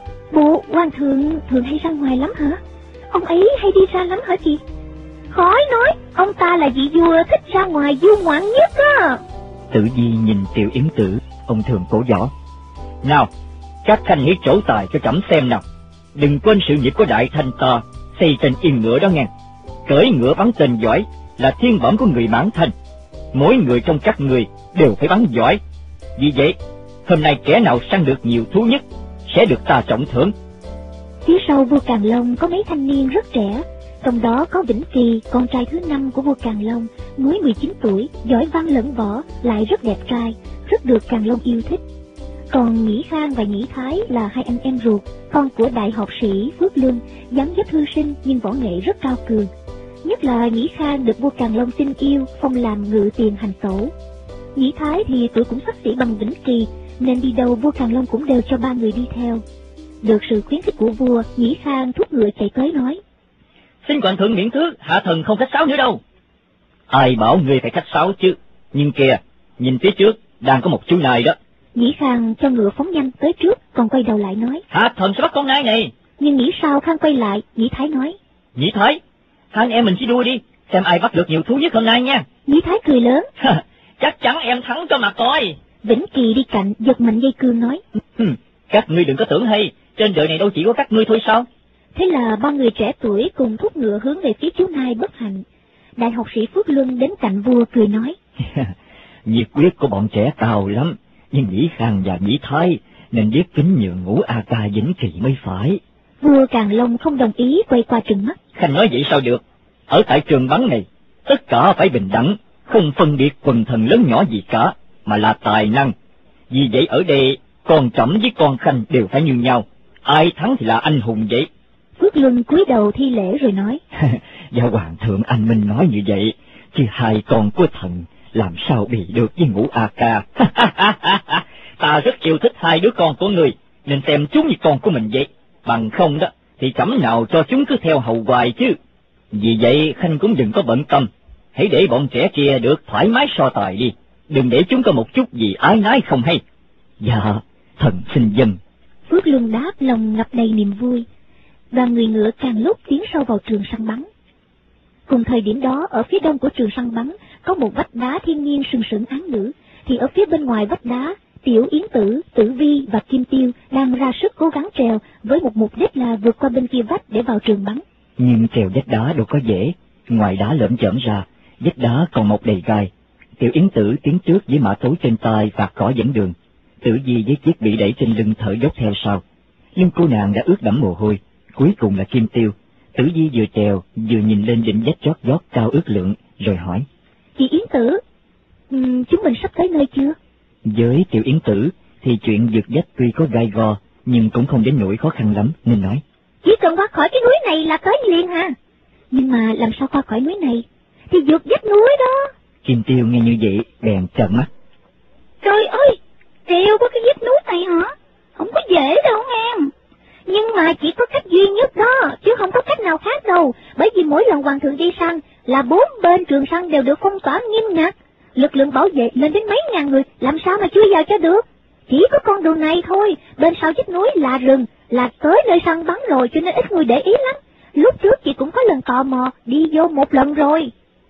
bộ hoàng thượng thường hay ra ngoài lắm hả? Ông ấy hay đi ra lắm hả chị? Khỏi nói, ông ta là vị vua thích ra ngoài du ngoạn nhất á. Tử Di nhìn Tiểu Yến Tử, ông thường cổ võ. Nào, các khanh hãy trổ tài cho trẫm xem nào. Đừng quên sự nghiệp của đại thanh ta, xây trên yên ngựa đó nghe. Cưỡi ngựa bắn tên giỏi là thiên bẩm của người Mãn Thanh. Mỗi người trong các người đều phải bắn giỏi. Vì vậy, hôm nay kẻ nào săn được nhiều thú nhất sẽ được ta trọng thưởng. Phía sau vua Càn Long có mấy thanh niên rất trẻ, trong đó có Vĩnh Kỳ, con trai thứ năm của vua Càn Long, mới mười chín tuổi, giỏi văn lẫn võ, lại rất đẹp trai, rất được Càn Long yêu thích. Còn Nhĩ Khang và Nhĩ Thái là hai anh em ruột, con của đại học sĩ Phước Luân, dáng dấp hư sinh nhưng võ nghệ rất cao cường. Nhất là Nhĩ Khang được vua Càn Long xin yêu, phong làm ngự tiền hành tẩu. Nhĩ Thái thì tuổi cũng xấp xỉ bằng Vĩnh Kỳ, nên đi đâu vua Càn Long cũng đều cho ba người đi theo. Được sự khuyến khích của vua, Nhĩ Khang thúc ngựa chạy tới nói: Xin hoàng thượng miễn thứ, hạ thần không khách sáo nữa đâu. Ai bảo ngươi phải khách sáo chứ? Nhưng kìa, nhìn phía trước đang có một chú nai đó. Nhĩ Khang cho ngựa phóng nhanh tới trước, còn quay đầu lại nói: Hạ thần sẽ bắt con nai này. Nhưng nghĩ sao Khang quay lại, Nhĩ Thái nói: Nhĩ Thái, hai anh em mình sẽ đua đi, xem ai bắt được nhiều thú nhất hôm nay nha. Nhĩ Thái cười lớn: Chắc chắn em thắng cho mà coi. Vĩnh Kỳ đi cạnh giật mạnh dây cương nói: Các ngươi đừng có tưởng hay, trên đời này đâu chỉ có các ngươi thôi sao? Thế là ba người trẻ tuổi cùng thúc ngựa hướng về phía chú nai bất hạnh. Đại học sĩ Phước Luân đến cạnh vua cười nói: Nhiệt quyết của bọn trẻ cao lắm, nhưng Nhĩ Khang và Nhĩ Thái nên biết kính nhường Ngũ A Ca Vĩnh Kỳ mới phải. Vua Càn Long không đồng ý, quay qua trừng mắt: Khanh nói vậy sao được? Ở tại trường bắn này, tất cả phải bình đẳng, không phân biệt quần thần lớn nhỏ gì cả, mà là tài năng. Vì vậy ở đây, con trẫm với con Khanh đều phải như nhau, ai thắng thì là anh hùng vậy. Phước Luân cúi đầu thi lễ rồi nói: Dạ hoàng thượng anh minh nói như vậy, chứ hai con của thần làm sao bị được với Ngũ A Ca. Ta rất yêu thích hai đứa con của người, nên xem chúng như con của mình vậy. Bằng không đó, thì trẫm nào cho chúng cứ theo hầu hoài chứ. Vì vậy Khanh cũng đừng có bận tâm, hãy để bọn trẻ kia được thoải mái so tài đi, đừng để chúng có một chút gì ái nái không hay. Dạ, thần xin dâng. Phước Luân đáp, lòng ngập đầy niềm vui. Đoàn người ngựa càng lúc tiến sâu vào trường săn bắn. Cùng thời điểm đó, ở phía đông của trường săn bắn có một vách đá thiên nhiên sừng sững án ngữ, thì ở phía bên ngoài vách đá, Tiểu Yến Tử, Tử Vi và Kim Tiêu đang ra sức cố gắng trèo với một mục đích là vượt qua bên kia vách để vào trường bắn. Nhưng trèo vách đá đâu có dễ, ngoài đá lởm chởm ra, vách đá còn mọc đầy gai. Tiểu Yến Tử tiến trước với mã tấu trên tay và cỏ dẫn đường. Tử Vi với chiếc bị đẩy trên lưng thở dốc theo sau. Lưng cô nàng đã ướt đẫm mồ hôi. Cuối cùng là Kim Tiêu. Tử Vi vừa trèo vừa nhìn lên đỉnh vách chót vót cao ước lượng rồi hỏi: Chị Yến Tử, um, chúng mình sắp tới nơi chưa? Với Tiểu Yến Tử thì chuyện vượt vách tuy có gai go nhưng cũng không đến nỗi khó khăn lắm, nên nói: Chỉ cần qua khỏi cái núi này là tới liền hả? Nhưng mà làm sao qua khỏi núi này? Thì vượt vách núi đó. Kim Tiêu nghe như vậy bèn trợn mắt: Trời ơi, trèo qua cái vách núi này hả? Không có dễ đâu em. Nhưng mà chỉ có cách duy nhất đó, chứ không có cách nào khác đâu. Bởi vì mỗi lần hoàng thượng đi săn là bốn bên trường săn đều được phong tỏa nghiêm ngặt. Lực lượng bảo vệ lên đến mấy ngàn người, làm sao mà chui vào cho được? Chỉ có con đường này thôi, bên sau vách núi là rừng, là tới nơi săn bắn rồi, cho nên ít người để ý lắm. Lúc trước chị cũng có lần tò mò, đi vô một lần rồi.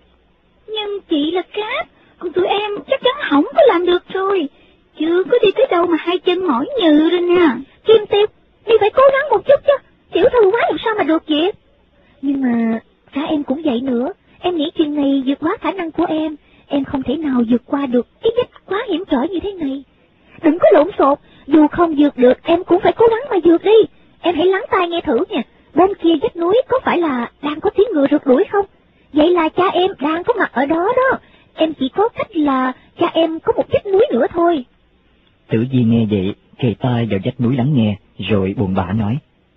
Nhưng chị là cáp, còn tụi em chắc chắn không có làm được rồi. Chưa có đi tới đâu mà hai chân mỏi nhừ rồi nha. Kim Tiêu, đi phải cố gắng một chút chứ, tiểu thư quá làm sao mà được vậy? Nhưng mà, cả em cũng vậy nữa, em nghĩ chuyện này vượt quá khả năng của em. Em không thể nào vượt qua được cái vách quá hiểm trở như thế này. Đừng có lộn xộn, dù không vượt được em cũng phải cố gắng mà vượt đi. Em hãy lắng tai nghe thử nha, bên kia vách núi có phải là đang có tiếng ngựa rượt đuổi không? Vậy là cha em đang có mặt ở đó đó. Em chỉ có cách là cha em có một vách núi nữa thôi. Tử Vi nghe vậy, kề tai vào vách núi lắng nghe, rồi buồn bã nói: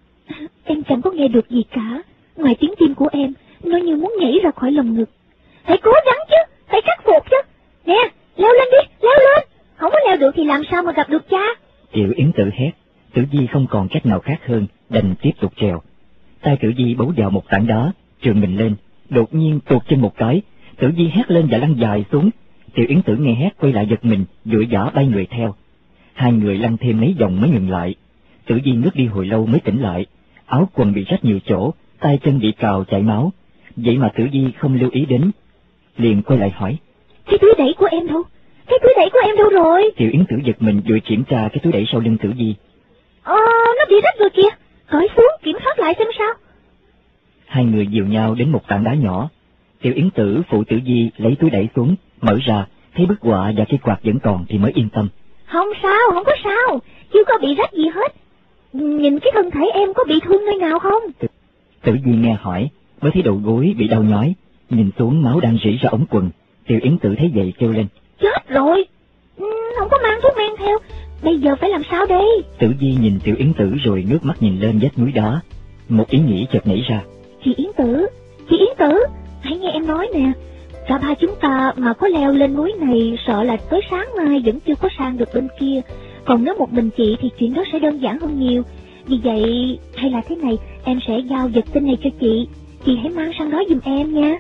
Em chẳng có nghe được gì cả, ngoài tiếng tim của em, nó như muốn nhảy ra khỏi lồng ngực. Hãy cố gắng chứ, phải khắc phục chứ. Nè, leo lên đi, leo lên. Không có leo được thì làm sao mà gặp được cha? Tiểu Yến Tử hét. Tử Vi không còn cách nào khác hơn, đành tiếp tục trèo. Tay Tử Vi bấu vào một tảng đá, trườn mình lên, đột nhiên tuột chân một cái, Tử Di hét lên và lăn dài xuống. Tiểu Yến Tử nghe hét quay lại giật mình, vội vã bay người theo. Hai người lăn thêm mấy vòng mới ngừng lại. Tử Di ngước đi hồi lâu mới tỉnh lại, áo quần bị rách nhiều chỗ, tay chân bị cào chảy máu, vậy mà Tử Di không lưu ý đến, liền quay lại hỏi: Cái túi đẩy của em đâu? Cái túi đẩy của em đâu rồi? Tiểu Yến Tử giật mình vội kiểm tra cái túi đẩy sau lưng Tử Di. Ờ, nó bị rách rồi kìa, cởi xuống kiểm soát lại xem sao. Hai người dìu nhau đến một tảng đá nhỏ. Tiểu Yến Tử phụ Tử Di lấy túi đẩy xuống, mở ra, thấy bức họa và cây quạt vẫn còn thì mới yên tâm. Không sao, không có sao, chưa có bị rách gì hết. Nhìn cái thân thể em có bị thương nơi nào không? Tử Di nghe hỏi, mới thấy đầu gối bị đau nhói, nhìn xuống máu đang rỉ ra ống quần. Tiểu Yến Tử thấy vậy kêu lên: Chết rồi, không có mang thuốc men theo, bây giờ phải làm sao đây? Tử Di nhìn Tiểu Yến Tử rồi ngước mắt nhìn lên vách núi đá. Một ý nghĩ chợt nảy ra. Chị Yến Tử, chị Yến Tử, hãy nghe em nói nè, cả ba chúng ta mà có leo lên núi này sợ là tới sáng mai vẫn chưa có sang được bên kia. Còn nếu một mình chị thì chuyện đó sẽ đơn giản hơn nhiều. Vì vậy, hay là thế này, em sẽ giao vật tin này cho chị, chị hãy mang sang đó giùm em nha.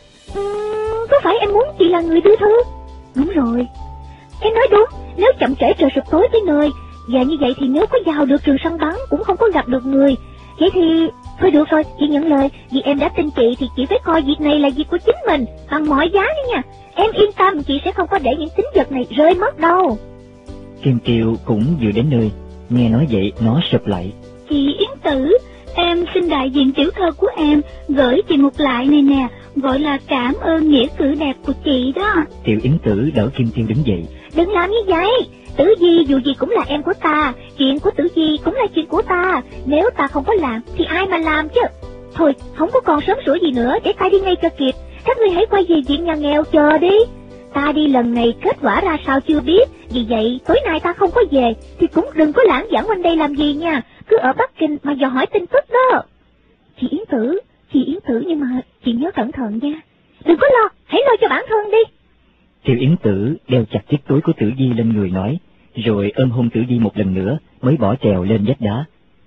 Uhm, có phải em muốn chị là người đưa thư? Đúng rồi, em nói đúng, nếu chậm trễ trời sụp tối tới nơi, và như vậy thì nếu có vào được trường săn bắn cũng không có gặp được người. Vậy thì, thôi được rồi, chị nhận lời, vì em đã tin chị thì chị phải coi việc này là việc của chính mình, bằng mọi giá đi nha. Em yên tâm, chị sẽ không có để những tín vật này rơi mất đâu. Kim Tiêu cũng vừa đến nơi, nghe nói vậy nó sụp lại. Chị Yến Tử, em xin đại diện tiểu thơ của em gửi chị một lại này nè, gọi là cảm ơn nghĩa cử đẹp của chị đó. Tiểu Yến Tử đỡ Kim Tiêu đứng dậy. Đừng làm như vậy, Tử Di dù gì cũng là em của ta, chuyện của Tử Di cũng là chuyện của ta, nếu ta không có làm thì ai mà làm chứ. Thôi, không có còn sớm sủa gì nữa, để ta đi ngay cho kịp, các ngươi hãy quay về viện nhà nghèo chờ đi. Ta đi lần này kết quả ra sao chưa biết, vì vậy tối nay ta không có về, thì cũng đừng có lãng vãng quanh đây làm gì nha, cứ ở Bắc Kinh mà dò hỏi tin tức đó. Chị Yến Tử, chị Yến Tử nhưng mà chị nhớ cẩn thận nha, đừng có lo, hãy lo cho bản thân đi. Tiểu Yến Tử đeo chặt chiếc túi của Tử Di lên người nói, rồi ôm hôn Tử Di một lần nữa mới bỏ trèo lên vách đá.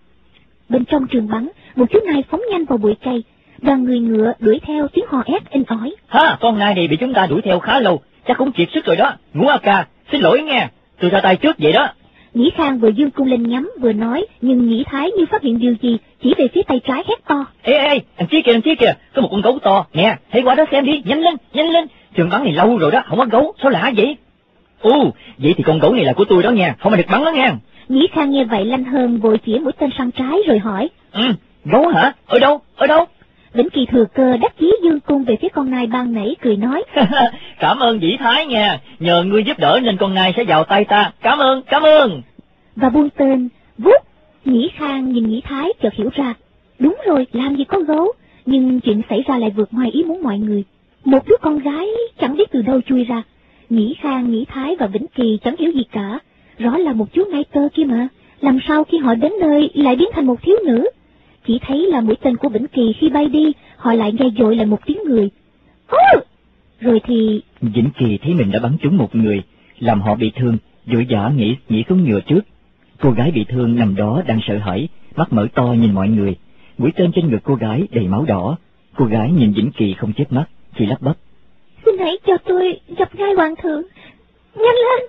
Bên trong trường bắn, một chú nai phóng nhanh vào bụi cây, đoàn người ngựa đuổi theo tiếng hò hét inh ỏi. Ha, con nai này bị chúng ta đuổi theo khá lâu, chắc cũng kiệt sức rồi đó. Ngũ A Ca, xin lỗi nghe, tôi ra tay trước vậy đó. Nhĩ Khang vừa dương cung lên nhắm vừa nói, nhưng Nhĩ Thái như phát hiện điều gì, chỉ về phía tay trái hét to. Ê ê, anh kia kìa, anh kia kìa, có một con gấu to, nè, hãy qua đó xem đi, nhanh lên, nhanh lên. Trường bắn này lâu rồi đó, không có gấu, sao lạ vậy? Ồ, vậy thì con gấu này là của tôi đó nha, không mà được bắn đó nha. Nhĩ Khang nghe vậy lanh hơn vội chỉ mũi tên sang trái rồi hỏi. Ừ, gấu hả? Ở đâu? Ở đâu? Vĩnh Kỳ thừa cơ đắc chí dương cung về phía con nai ban nãy cười nói. Cảm ơn Vĩ Thái nha, nhờ ngươi giúp đỡ nên con nai sẽ vào tay ta, cảm ơn, cảm ơn. Và buông tên, vút. Nhĩ Khang nhìn Nhĩ Thái chợt hiểu ra, đúng rồi, làm gì có gấu, nhưng chuyện xảy ra lại vượt ngoài ý muốn mọi người. Một đứa con gái chẳng biết từ đâu chui ra. Nhĩ Khang, Nhĩ Thái và Vĩnh Kỳ chẳng hiểu gì cả, rõ là một chú nai tơ kia mà, làm sao khi họ đến nơi lại biến thành một thiếu nữ. Chỉ thấy là mũi tên của Vĩnh Kỳ khi bay đi, họ lại nghe dội lại một tiếng người. Ô! Rồi thì... Vĩnh Kỳ thấy mình đã bắn trúng một người, làm họ bị thương, vội vã nhảy nhảy xuống nhựa trước. Cô gái bị thương nằm đó đang sợ hãi, mắt mở to nhìn mọi người. Mũi tên trên ngực cô gái đầy máu đỏ. Cô gái nhìn Vĩnh Kỳ không chớp mắt, chỉ lắp bắp. Xin hãy cho tôi gặp ngay hoàng thượng, nhanh lên.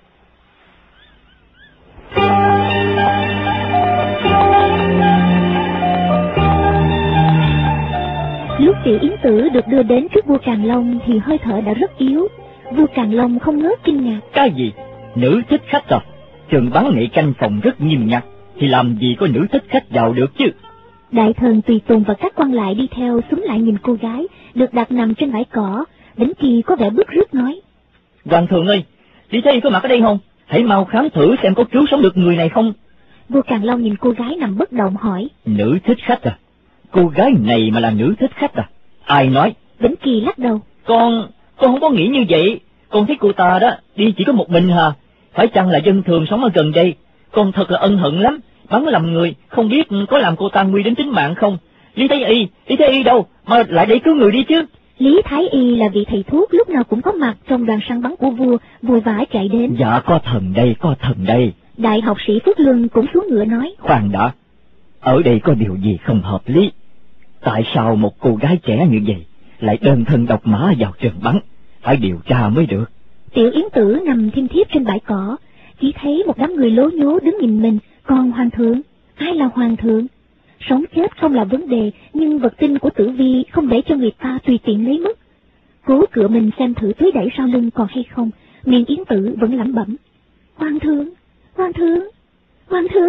Lúc Tiểu Yến Tử được đưa đến trước vua Càn Long thì hơi thở đã rất yếu. Vua Càn Long không ngớt kinh ngạc. Cái gì? Nữ thích khách à? Trường bắn này canh phòng rất nghiêm ngặt, thì làm gì có nữ thích khách vào được chứ? Đại thần tùy tùng và các quan lại đi theo xúm lại nhìn cô gái được đặt nằm trên bãi cỏ. Vĩnh Kỳ có vẻ bứt rứt nói. Hoàng thượng ơi, đi thấy có mặt ở đây không? Hãy mau khám thử xem có cứu sống được người này không. Vua Càn Long nhìn cô gái nằm bất động hỏi. Nữ thích khách à? Cô gái này mà là nữ thích khách à? Ai nói? Vĩnh Kỳ lắc đầu. Con, con không có nghĩ như vậy. Con thấy cô ta đó, đi chỉ có một mình hả? Phải chăng là dân thường sống ở gần đây? Con thật là ân hận lắm, bắn lầm người, không biết có làm cô ta nguy đến tính mạng không? Lý Thái Y, Lý Thái Y đâu, mà lại để cứu người đi chứ? Lý Thái Y là vị thầy thuốc lúc nào cũng có mặt trong đoàn săn bắn của vua, vội vã chạy đến. Dạ có thần đây, có thần đây. Đại học sĩ Phước Luân cũng xuống ngựa nói. Khoan đã, ở đây có điều gì không hợp lý. Tại sao một cô gái trẻ như vậy lại đơn thân độc mã vào trường bắn? Phải điều tra mới được. Tiểu Yến Tử nằm thiêm thiếp trên bãi cỏ, chỉ thấy một đám người lố nhố đứng nhìn mình. Còn hoàng thượng? Ai là hoàng thượng? Sống chết không là vấn đề, nhưng vật tinh của Tử Vi không để cho người ta tùy tiện lấy mất. Cố cựa mình xem thử túi đẩy sau lưng còn hay không, miệng Yến Tử vẫn lẩm bẩm: Hoàng thượng, hoàng thượng, hoàng thượng.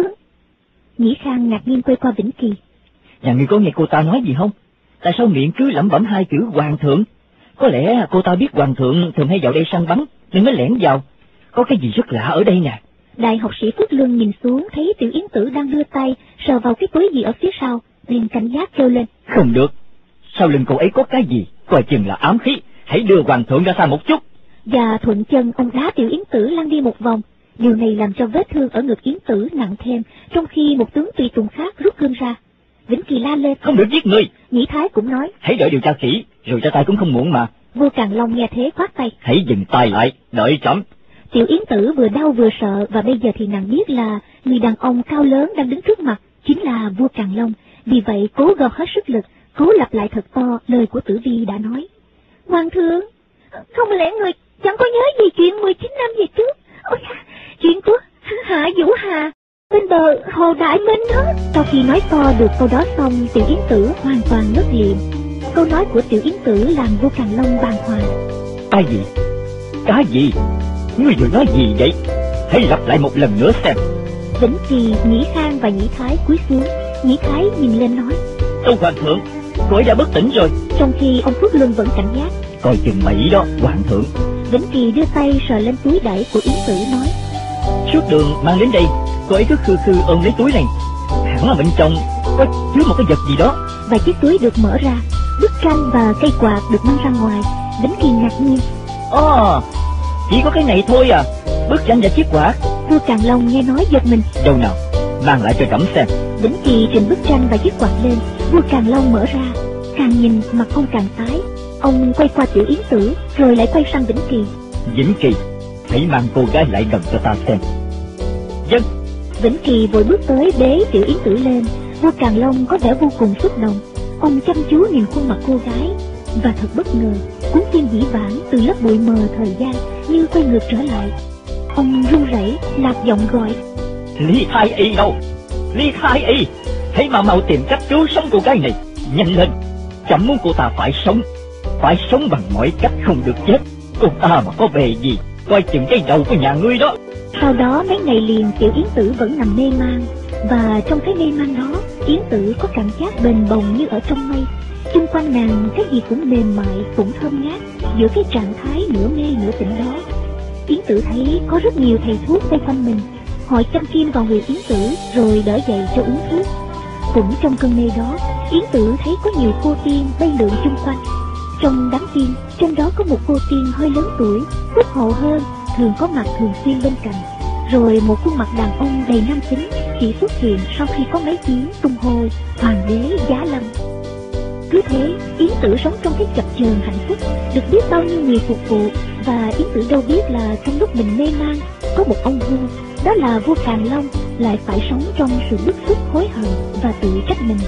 Nhĩ Khang ngạc nhiên quay qua Vĩnh Kỳ. Nhà ngươi có nghe cô ta nói gì không? Tại sao miệng cứ lẩm bẩm hai chữ hoàng thượng? Có lẽ cô ta biết hoàng thượng thường hay vào đây săn bắn nên mới lẻn vào. Có cái gì rất lạ ở đây nè. Đại học sĩ Phước Luân nhìn xuống thấy Tiểu Yến Tử đang đưa tay sờ vào cái túi gì ở phía sau, liền cảnh giác kêu lên: Không được, sau lưng cô ấy có cái gì, coi chừng là ám khí, hãy đưa hoàng thượng ra xa một chút. Và thuận chân ông đá Tiểu Yến Tử lăn đi một vòng. Điều này làm cho vết thương ở ngực Yến Tử nặng thêm, trong khi một tướng tùy tùng khác rút gươm ra. Vĩnh Kỳ la lên: Không được giết người. Nhĩ Thái cũng nói: Hãy đợi điều tra kỹ, rồi ra tay cũng không muộn mà. Vua Càn Long nghe thế khoát tay: Hãy dừng tay lại, đợi trẫm. Tiểu Yến Tử vừa đau vừa sợ, và bây giờ thì nàng biết là người đàn ông cao lớn đang đứng trước mặt chính là vua Càn Long. Vì vậy cố gồng hết sức lực, cố lặp lại thật to lời của Tử Vi đã nói: Hoàng thượng, không lẽ người chẳng có nhớ gì chuyện mười chín năm về trước? Ôi, chuyện của Hạ Vũ Hà bên bờ hồ Đại Minh đó. Sau khi nói to được câu đó xong, Tiểu Yến Tử hoàn toàn ngất liệm. Câu nói của Tiểu Yến Tử làm vua Càn Long bàng hoàng. Cái gì? Cái gì? Ngươi vừa nói gì vậy? Hãy lặp lại một lần nữa xem. Vĩnh Kỳ, Nhĩ Khang và Nhĩ Thái cúi xuống. Nhĩ Thái nhìn lên nói: Tâu hoàng thượng, cô ấy đã bất tỉnh rồi. Trong khi ông Phước Luân vẫn cảnh giác: Coi chừng bẫy đó, hoàng thượng. Vĩnh Kỳ đưa tay sờ lên túi đẩy của Yến Tử nói: Suốt đường mang đến đây, cô ấy cứ khư khư ôm lấy túi này. Hẳn là bên trong có chứa một cái vật gì đó. Và chiếc túi được mở ra, bức tranh và cây quạt được mang ra ngoài. Vĩnh Kỳ ngạc nhiên: Ồ, chỉ có cái này thôi à? Bức tranh và chiếc quạt. Vua Càn Long nghe nói giật mình: Đâu nào, mang lại cho trẫm xem. Vĩnh Kỳ trình bức tranh và chiếc quạt lên. Vua Càn Long mở ra, càng nhìn mặt ông càng tái. Ông quay qua Tiểu Yến Tử rồi lại quay sang Vĩnh Kỳ: Vĩnh Kỳ, hãy mang cô gái lại gần cho ta xem. Dân. Vĩnh Kỳ vội bước tới bế Tiểu Yến Tử lên. Vua Càn Long có vẻ vô cùng xúc động. Ông chăm chú nhìn khuôn mặt cô gái, và thật bất ngờ, cuốn phim dĩ vãng từ lớp bụi mờ thời gian như quay ngược trở lại. Ông run rẩy lạc giọng gọi: Lý Thái Y đâu? Lý Thái Y, hãy mau mau tìm cách cứu sống cô gái này, nhanh lên. Trẫm muốn cô ta phải sống, phải sống bằng mọi cách, không được chết. Cô ta mà có bề gì, coi chừng cái đầu của nhà ngươi đó. Sau đó mấy ngày liền Tiểu Yến Tử vẫn nằm mê man, và trong cái mê man đó, Yến Tử có cảm giác bềnh bồng như ở trong mây. Chung quanh nàng cái gì cũng mềm mại, cũng thơm ngát. Giữa cái trạng thái nửa mê nửa tỉnh đó, Yến Tử thấy có rất nhiều thầy thuốc vây quanh mình. Họ châm kim vào người Yến Tử rồi đỡ dậy cho uống thuốc. Cũng trong cơn mê đó, Yến Tử thấy có nhiều cô tiên bay lượn chung quanh. Trong đám tiên, trong đó có một cô tiên hơi lớn tuổi, phúc hậu hơn, thường có mặt thường xuyên bên cạnh. Rồi một khuôn mặt đàn ông đầy nam tính chỉ xuất hiện sau khi có mấy tiếng tung hô hoàng đế giá lâm. Cứ thế, Yến Tử sống trong cái chập chờn hạnh phúc, được biết bao nhiêu người phục vụ. Và Yến Tử đâu biết là trong lúc mình mê man, có một ông vua, đó là vua Càn Long, lại phải sống trong sự bức xúc, hối hận và tự trách mình.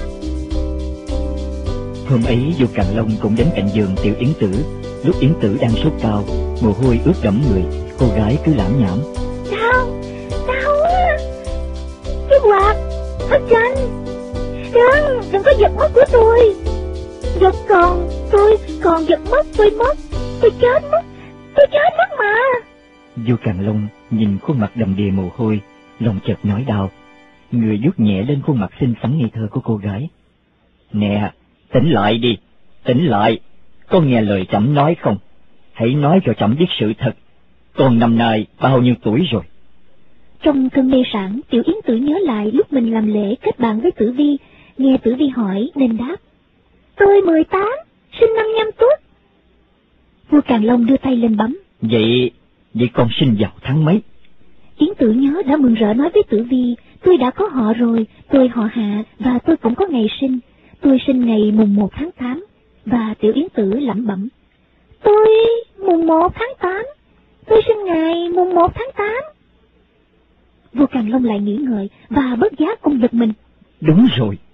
Hôm ấy vua Càn Long cũng đến cạnh giường Tiểu Yến Tử. Lúc Yến Tử đang sốt cao, mồ hôi ướt đẫm người, cô gái cứ lảm nhảm: Đau, đau quá. Cái quạt, áo chanh, đừng, đừng có giật mất của tôi. Giật còn, tôi còn giật mất, tôi mất, tôi chết mất, tôi chết mất mà. Vua Càn Long nhìn khuôn mặt đầm đìa mồ hôi, lòng chợt nhói đau. Người vuốt nhẹ lên khuôn mặt xinh xắn ngây thơ của cô gái: Nè, tỉnh lại đi, tỉnh lại, có nghe lời trẫm nói không? Hãy nói cho trẫm biết sự thật, con năm nay bao nhiêu tuổi rồi? Trong cơn mê sản, Tiểu Yến Tử nhớ lại lúc mình làm lễ kết bạn với Tử Vi. Nghe Tử Vi hỏi nên đáp: Tôi mười tám, sinh năm Nhâm Tuất. Vua Càn Long đưa tay lên bấm: Vậy, vậy con sinh vào tháng mấy? Yến Tử nhớ đã mừng rỡ nói với Tử Vi: Tôi đã có họ rồi, tôi họ Hạ và tôi cũng có ngày sinh. Tôi sinh ngày mùng một tháng tám. Và Tiểu Yến Tử lẩm bẩm: Tôi mùng một tháng tám, tôi sinh ngày mùng một tháng tám. Vua Càn Long lại nghĩ ngợi và bất giác ông giật mình: Đúng rồi,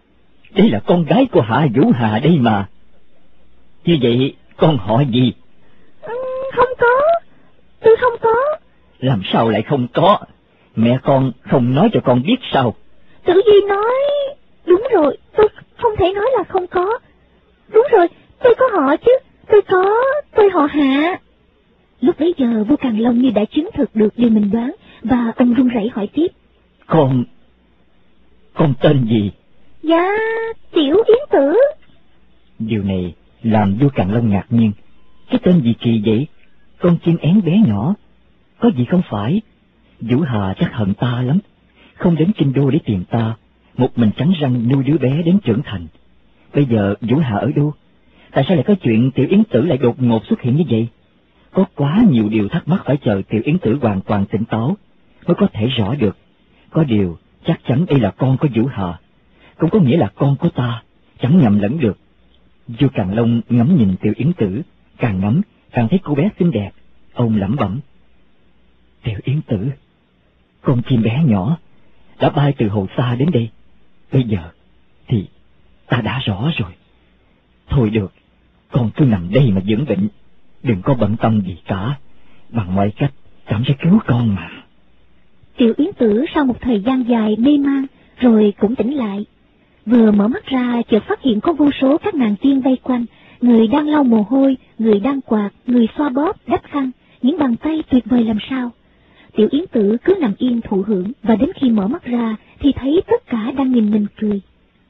đây là con gái của Hạ Vũ Hà đây mà. Như vậy con họ gì? Ừ, không có, tôi không có. Làm sao lại không có? Mẹ con không nói cho con biết sao? Tử Di nói, đúng rồi, tôi không thể nói là không có. Đúng rồi, tôi có họ chứ, tôi có, tôi họ Hạ. Lúc bấy giờ vua Càn Long như đã chứng thực được điều mình đoán, và ông run rẩy hỏi tiếp. Con, con tên gì? Dạ, Tiểu Yến Tử. Điều này làm vua Càn Long ngạc nhiên. Cái tên gì kỳ vậy? Con chim én bé nhỏ. Có gì không phải? Vũ Hà chắc hận ta lắm, không đến kinh đô để tìm ta, một mình cắn răng nuôi đứa bé đến trưởng thành. Bây giờ Vũ Hà ở đâu? Tại sao lại có chuyện Tiểu Yến Tử lại đột ngột xuất hiện như vậy? Có quá nhiều điều thắc mắc, phải chờ Tiểu Yến Tử hoàn toàn tỉnh táo mới có thể rõ được. Có điều chắc chắn đây là con của Vũ Hà, cũng có nghĩa là con của ta, chẳng nhầm lẫn được. Vua Càn Long ngắm nhìn Tiểu Yến Tử, càng ngắm càng thấy cô bé xinh đẹp. Ông lẩm bẩm: Tiểu Yến Tử, con chim bé nhỏ đã bay từ hồ xa đến đây. Bây giờ thì ta đã rõ rồi. Thôi được, con cứ nằm đây mà dưỡng bệnh, đừng có bận tâm gì cả. Bằng mọi cách cảm sẽ cứu con mà. Tiểu Yến Tử sau một thời gian dài mê man rồi cũng tỉnh lại. Vừa mở mắt ra chợt phát hiện có vô số các nàng tiên vây quanh, người đang lau mồ hôi, người đang quạt, người xoa bóp, đắp khăn, những bàn tay tuyệt vời làm sao. Tiểu Yến Tử cứ nằm yên thụ hưởng, và đến khi mở mắt ra thì thấy tất cả đang nhìn mình cười.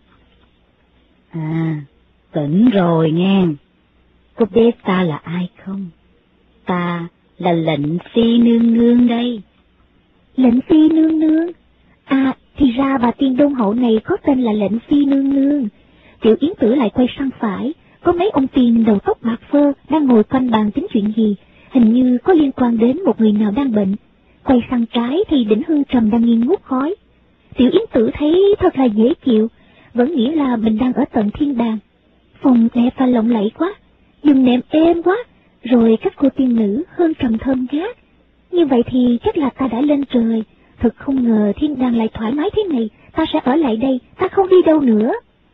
À, tỉnh rồi nghe. Có biết ta là ai không? Ta là Lệnh Phi nương nương đây. Lệnh Phi nương nương? À, thì ra bà tiên đôn hậu này có tên là Lệnh Phi nương nương. Tiểu Yến Tử lại quay sang phải, có mấy ông tiên đầu tóc bạc phơ đang ngồi quanh bàn tính chuyện gì, hình như có liên quan đến một người nào đang bệnh. Quay sang trái thì Đỉnh Hương Trầm đang nghi ngút khói. Tiểu Yến Tử thấy thật là dễ chịu, vẫn nghĩ là mình đang ở tận thiên đàng. Phòng đẹp và lộng lẫy quá, giường nệm êm quá, rồi các cô tiên nữ hương trầm thơm ngát. Như vậy thì chắc là ta đã lên trời. Thật không ngờ thiên đàng lại thoải mái thế này, ta sẽ ở lại đây, ta không đi đâu nữa.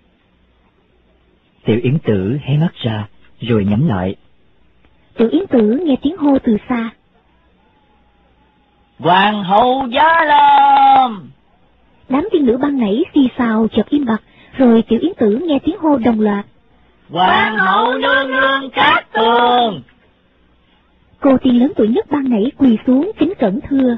Tiểu Yến Tử hé mắt ra, rồi nhắm lại. Tiểu Yến Tử nghe tiếng hô từ xa. Hoàng hậu giá lâm! Đám tiên nữ ban nãy xì xào chợt im bặt, rồi Tiểu Yến Tử nghe tiếng hô đồng loạt. Hoàng hậu nương nương Cát Tường! Cô tiên lớn tuổi nhất ban nãy quỳ xuống kính cẩn thưa.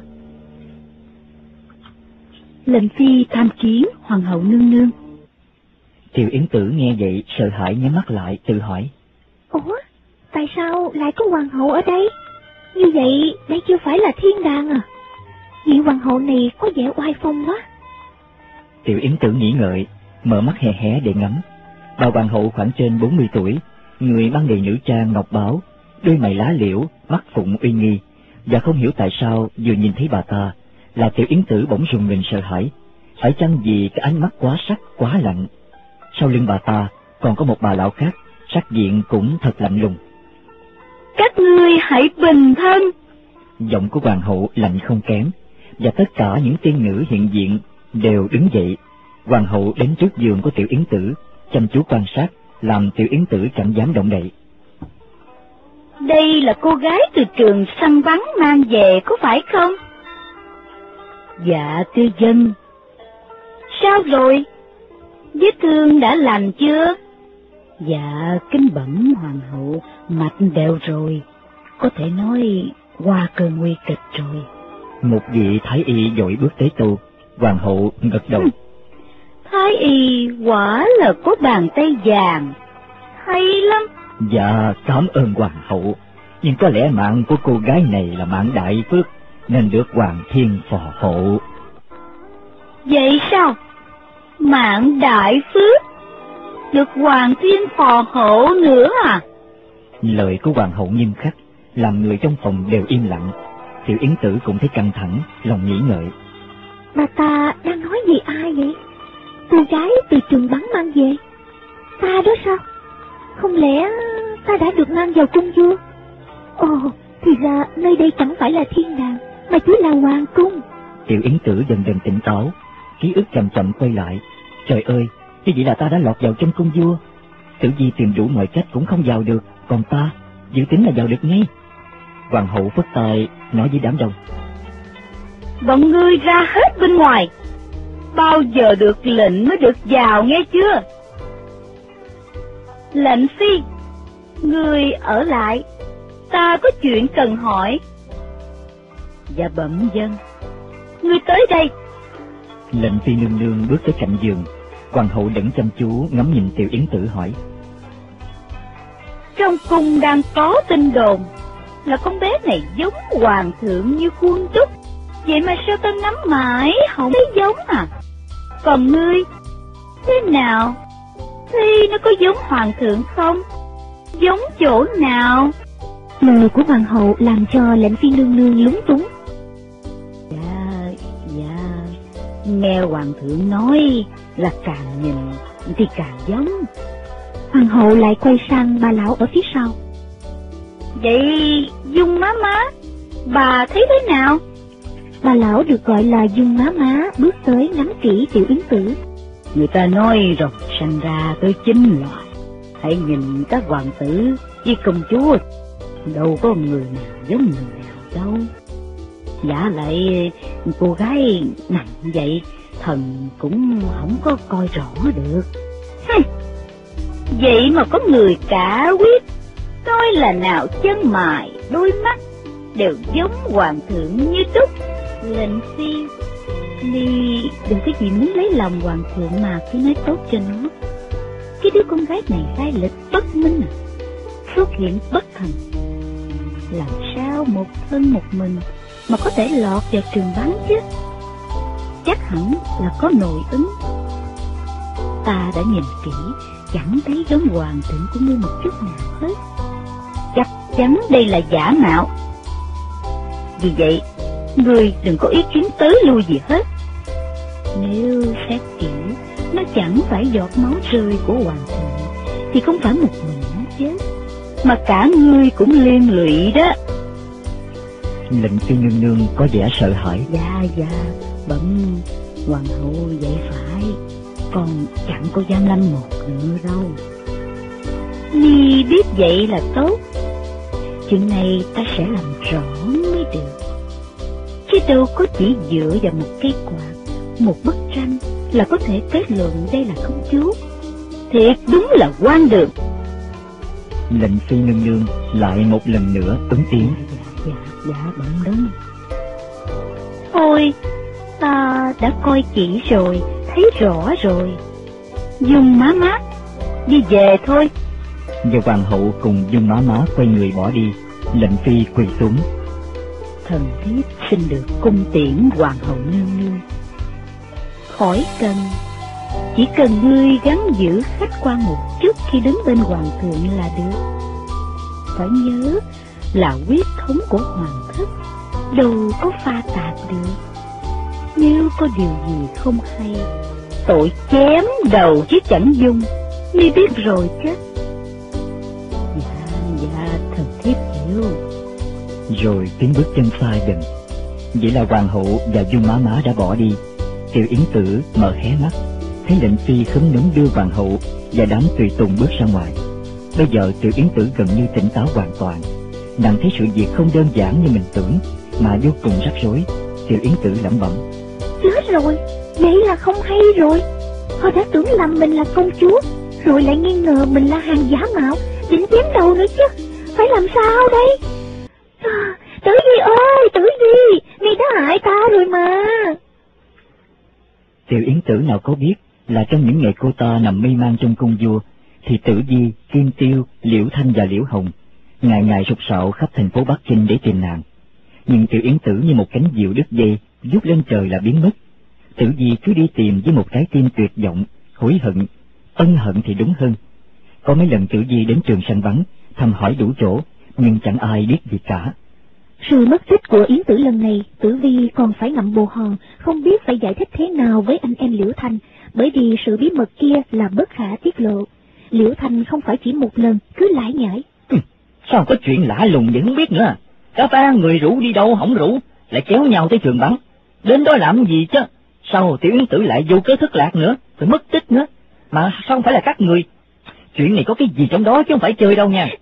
Lệnh Phi tham kiến Hoàng hậu nương nương. Tiểu Yến Tử nghe vậy sợ hãi nhắm mắt lại, tự hỏi. Ủa, tại sao lại có hoàng hậu ở đây? Như vậy đây chưa phải là thiên đàng à? Vị hoàng hậu này có vẻ oai phong quá. Tiểu Yến Tử nghĩ ngợi, mở mắt hé hé để ngắm. Bà hoàng hậu khoảng trên bốn mươi tuổi, người mang đầy nữ trang ngọc báu, đôi mày lá liễu, mắt phụng uy nghi, và không hiểu tại sao vừa nhìn thấy bà ta là Tiểu Yến Tử bỗng rùng mình sợ hãi. Phải chăng vì cái ánh mắt quá sắc, quá lạnh? Sau lưng bà ta còn có một bà lão khác, sắc diện cũng thật lạnh lùng. Các ngươi hãy bình thân. Giọng của hoàng hậu lạnh không kém, và tất cả những tiên nữ hiện diện đều đứng dậy. Hoàng hậu đến trước giường của Tiểu Yến Tử, chăm chú quan sát, làm Tiểu Yến Tử chẳng dám động đậy. Đây là cô gái từ trường săn bắn mang về, có phải không? Dạ thưa dân. Sao rồi? Vết thương đã lành chưa? Dạ kính bẩm hoàng hậu, mạch đều rồi, có thể nói qua cơn nguy kịch rồi. Một vị thái y vội bước tới tu. Hoàng hậu gật đầu. Thái y quả là có bàn tay vàng, hay lắm. Dạ cảm ơn hoàng hậu, nhưng có lẽ mạng của cô gái này là mạng đại phước, nên được hoàng thiên phò hộ. Vậy sao? Mạng đại phước được hoàng thiên phò hộ nữa à? Lời của hoàng hậu nghiêm khắc làm người trong phòng đều im lặng. Tiểu Yến Tử cũng thấy căng thẳng, lòng nghĩ ngợi. Bà ta đang nói gì ai vậy? Cô gái từ trường bắn mang về? Ta đó sao? Không lẽ ta đã được mang vào cung vua? Ồ, thì ra nơi đây chẳng phải là thiên đàng, mà chỉ là hoàng cung. Tiểu Yến Tử dần dần tỉnh táo, ký ức chậm chậm quay lại. Trời ơi, Như vậy là ta đã lọt vào trong cung vua. Tử Di tìm đủ mọi cách cũng không vào được, còn ta dự tính là vào được ngay. Hoàng hậu phất tay nói với đám đông: Bọn ngươi ra hết bên ngoài, bao giờ được lệnh mới được vào, nghe chưa? Lệnh phi, ngươi ở lại, ta có chuyện cần hỏi. Dạ bẩm dân. Ngươi tới đây. Lệnh phi nương nương bước tới cạnh giường. Hoàng hậu đẫn chăm chú ngắm nhìn Tiểu Yến Tử hỏi: Trong cung đang có tin đồn là con bé này giống hoàng thượng như khuôn đúc, vậy mà sao ta ngắm mãi không thấy giống à? Còn ngươi, thế nào? Thì nó có giống hoàng thượng không? Giống chỗ nào? Lời của hoàng hậu làm cho lệnh phi nương nương lúng túng. Dạ, dạ, nghe hoàng thượng nói là càng nhìn thì càng giống. Hoàng hậu lại quay sang bà lão ở phía sau. Vậy Dung má má, bà thấy thế nào? Bà lão được gọi là Dung má má bước tới ngắm kỹ Tiểu Yến Tử. Người ta nói rồng sanh ra tới chín loài, hãy nhìn các hoàng tử với công chúa, đâu có người nào giống người nào đâu. Giả lại cô gái nằm vậy, thần cũng không có coi rõ được. Vậy mà có người cả quyết nói là nào chân mày đôi mắt đều giống hoàng thượng như đúc. Lệnh phi, Ly đừng có gì muốn lấy lòng hoàng thượng mà cứ nói tốt cho nó. Cái đứa con gái này lai lịch bất minh à, xuất hiện bất thần, làm sao một thân một mình mà có thể lọt vào trường bắn chứ? Chắc hẳn là có nội ứng. Ta đã nhìn kỹ, chẳng thấy giống hoàng thượng của ngươi một chút nào hết. Chắc chắn đây là giả mạo. Vì vậy, ngươi đừng có ý kiến tới lui gì hết. Nếu xét kỹ, nó chẳng phải giọt máu rơi của hoàng thượng, thì không phải một mình nó chết, mà cả ngươi cũng liên lụy đó. Lệnh phi nương nương có vẻ sợ hãi. Dạ dạ, bẩm hoàng hậu vậy phải, còn chẳng có dám lanh một nữa đâu. Ni biết vậy là tốt. Chuyện này ta sẽ làm rõ mới được, chứ đâu có chỉ dựa vào một cây quạt, một bức tranh là có thể kết luận đây là công chúa. Thiệt đúng là hoang đường. Lệnh phi nương nương lại một lần nữa ứng tiếng. Dạ, dạ, dạ, bẩm đúng. Thôi, ta đã coi kỹ rồi, thấy rõ rồi. Dung má má, đi về thôi. Và hoàng hậu cùng Dung má má quay người bỏ đi. Lệnh phi quỳ xuống. Thần thiếp xin được cung tiễn hoàng hậu nương nương. Khỏi cần, chỉ cần ngươi gắng giữ khách quan một chút khi đứng bên hoàng thượng là được. Phải nhớ là huyết thống của hoàng thất đâu có pha tạp được. Nếu có điều gì không hay, tội chém đầu chứ chẳng dung, ngươi biết rồi chứ. Dạ, dạ, thần thiếp hiểu. Rồi tiếng bước chân xa dần. Vậy là hoàng hậu và Dung má má đã bỏ đi. Tiểu Yến Tử mở hé mắt, thấy lệnh phi khấn nướng đưa hoàng hậu và đám tùy tùng bước ra ngoài. Bây giờ Tiểu Yến Tử gần như tỉnh táo hoàn toàn. Nàng thấy sự việc không đơn giản như mình tưởng, mà vô cùng rắc rối. Tiểu Yến Tử lẩm bẩm: Chết rồi, vậy là không hay rồi. Họ đã tưởng lầm mình là công chúa, rồi lại nghi ngờ mình là hàng giả mạo, định chém đầu nữa chứ. Phải làm sao đây? À, Tử Di ơi, Tử Di, mày đã hại ta rồi mà. Tiểu Yến Tử nào có biết là trong những ngày cô ta nằm mê man trong cung vua, thì Tử Di, Kim Tiêu, Liễu Thanh và Liễu Hồng ngày ngày sục sạo khắp thành phố Bắc Kinh để tìm nàng. Nhưng Tiểu Yến Tử như một cánh diều đứt dây, vút lên trời là biến mất. Tử Di cứ đi tìm với một trái tim tuyệt vọng, hối hận, ân hận thì đúng hơn. Có mấy lần Tử Di đến Trường Sanh Vắng, thăm hỏi đủ chỗ, nhưng chẳng ai biết gì cả. Sự mất tích của Yến Tử lần này, Tử Vi còn phải ngậm bồ hòn, không biết phải giải thích thế nào với anh em Liễu Thanh, bởi vì sự bí mật kia là bất khả tiết lộ. Liễu Thanh không phải chỉ một lần cứ lải nhải. Ừ, sao có chuyện lạ lùng vẫn không biết nữa. Cả ba người rủ đi đâu hỏng rủ, lại kéo nhau tới trường bắn. Đến đó làm gì chứ? Sao Tiểu Yến Tử lại vô cớ thất lạc nữa, rồi mất tích nữa? Mà sao không phải là các người? Chuyện này có cái gì trong đó chứ không phải chơi đâu nha.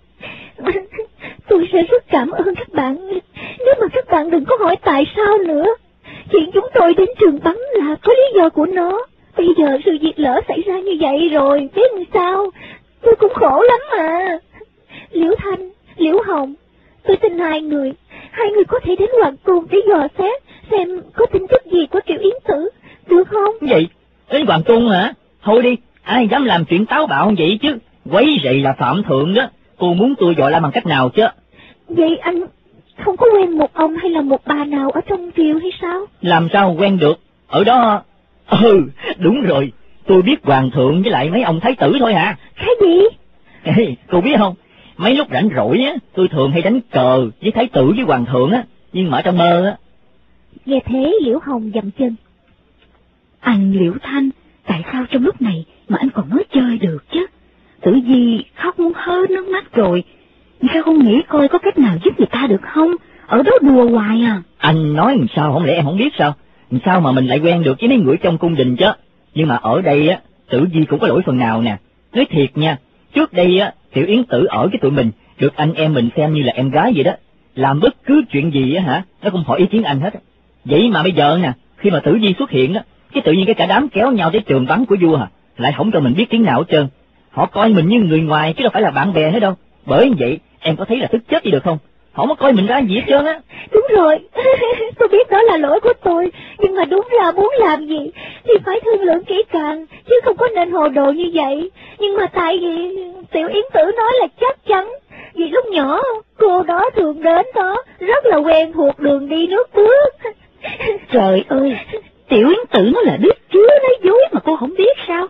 Tôi sẽ rất cảm ơn các bạn, nếu mà các bạn đừng có hỏi tại sao nữa. Chuyện chúng tôi đến trường bắn là có lý do của nó. Bây giờ sự việc lỡ xảy ra như vậy rồi, biết làm sao? Tôi cũng khổ lắm mà. Liễu Thanh, Liễu Hồng, tôi tin hai người, hai người có thể đến Hoàng Cung để dò xét, xem có tin tức gì của Triệu Yến Tử, được không? Gì? Đến Hoàng Cung hả? Thôi đi, ai dám làm chuyện táo bạo vậy chứ? Quấy rầy là phạm thượng đó. Cô muốn tôi gọi la bằng cách nào chứ? Vậy anh không có quen một ông hay là một bà nào ở trong triều hay sao? Làm sao quen được? Ở đó... Ừ, đúng rồi. Tôi biết hoàng thượng với lại mấy ông thái tử thôi hả? Cái gì? Ê, cô biết không? Mấy lúc rảnh rỗi á, tôi thường hay đánh cờ với thái tử với hoàng thượng á, nhưng mà ở trong mơ á. Nghe thế Liễu Hồng dậm chân. Anh Liễu Thanh, tại sao trong lúc này mà anh còn nói chơi được chứ? Tử Di khóc hơi nước mắt rồi, sao không nghĩ coi có cách nào giúp người ta được không? Ở đó đùa hoài à. Anh nói làm sao, không lẽ em không biết sao? Làm sao mà mình lại quen được với mấy người trong cung đình chứ? Nhưng mà ở đây á, Tử Di cũng có lỗi phần nào nè. Nói thiệt nha, trước đây á, Tiểu Yến Tử ở với tụi mình, được anh em mình xem như là em gái vậy đó. Làm bất cứ chuyện gì á hả, nó không hỏi ý kiến anh hết. Vậy mà bây giờ nè, khi mà Tử Di xuất hiện á, cái tự nhiên cái cả đám kéo nhau tới trường bắn của vua hả, lại không cho mình biết tiếng nào hết trơn. Họ coi mình như người ngoài chứ đâu phải là bạn bè hết đâu. Bởi vậy em có thấy là tức chết đi được không? Họ có coi mình ra gì hết trơn á. Đúng rồi, tôi biết đó là lỗi của tôi, nhưng mà đúng ra muốn làm gì thì phải thương lượng kỹ càng, chứ không có nên hồ đồ như vậy. Nhưng mà tại vì Tiểu Yến Tử nói là chắc chắn, vì lúc nhỏ cô đó thường đến đó, rất là quen thuộc đường đi nước bước. Trời ơi, Tiểu Yến Tử nó là đứa chứa lấy dối mà cô không biết sao?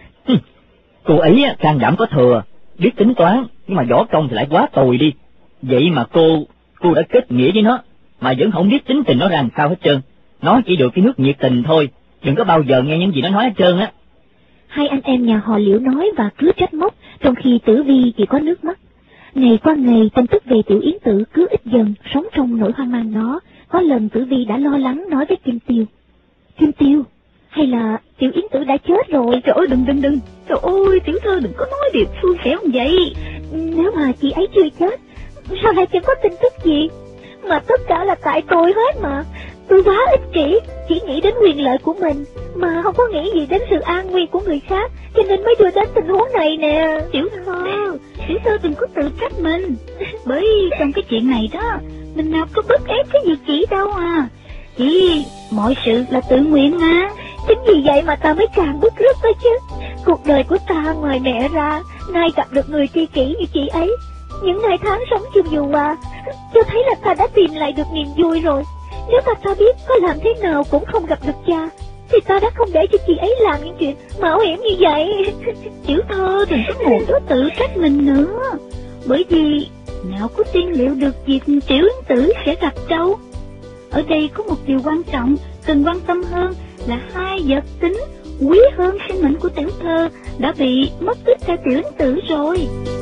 Cô ấy can đảm có thừa, biết tính toán, nhưng mà võ công thì lại quá tồi đi. Vậy mà cô, cô đã kết nghĩa với nó, mà vẫn không biết tính tình nó ra làm sao hết trơn. Nó chỉ được cái nước nhiệt tình thôi, đừng có bao giờ nghe những gì nó nói hết trơn á. Hai anh em nhà họ Liễu nói và cứ trách móc, trong khi Tử Vi chỉ có nước mắt. Ngày qua ngày tin tức về Tiểu Yến Tử cứ ít dần, sống trong nỗi hoang mang đó. Có lần Tử Vi đã lo lắng nói với Kim Tiêu. Kim Tiêu, hay là Tiểu Yến Tử đã chết rồi? Trời ơi, đừng đừng đừng, trời ơi, tiểu thơ đừng có nói điều suôn sẻ không vậy. Nếu mà chị ấy chưa chết, sao lại chẳng có tin tức gì? Mà tất cả là tại tôi hết mà. Tôi quá ích kỷ, chỉ nghĩ đến quyền lợi của mình, mà không có nghĩ gì đến sự an nguy của người khác, cho nên mới đưa đến tình huống này nè. Tiểu thơ, tiểu thơ đừng có tự trách mình, bởi trong cái chuyện này đó, mình nào có bức ép cái gì chị đâu à. Chỉ mọi sự là tự nguyện mà. Chính vì vậy mà ta mới càng bức rứt đó chứ. Cuộc đời của ta ngoài mẹ ra, nay gặp được người tri kỷ như chị ấy, những ngày tháng sống chung dù hòa, cho thấy là ta đã tìm lại được niềm vui rồi. Nếu mà ta biết có làm thế nào cũng không gặp được cha, thì ta đã không để cho chị ấy làm những chuyện mạo hiểm như vậy. Tiểu thơ đừng có ngồi đó tự trách mình nữa, bởi vì nào có tiên liệu được việc Tiểu Yến Tử sẽ gặp đâu. Ở đây có một điều quan trọng cần quan tâm hơn là hai vật tính quý hơn sinh mệnh của tiểu thơ đã bị mất tích theo Tiểu Yến Tử rồi.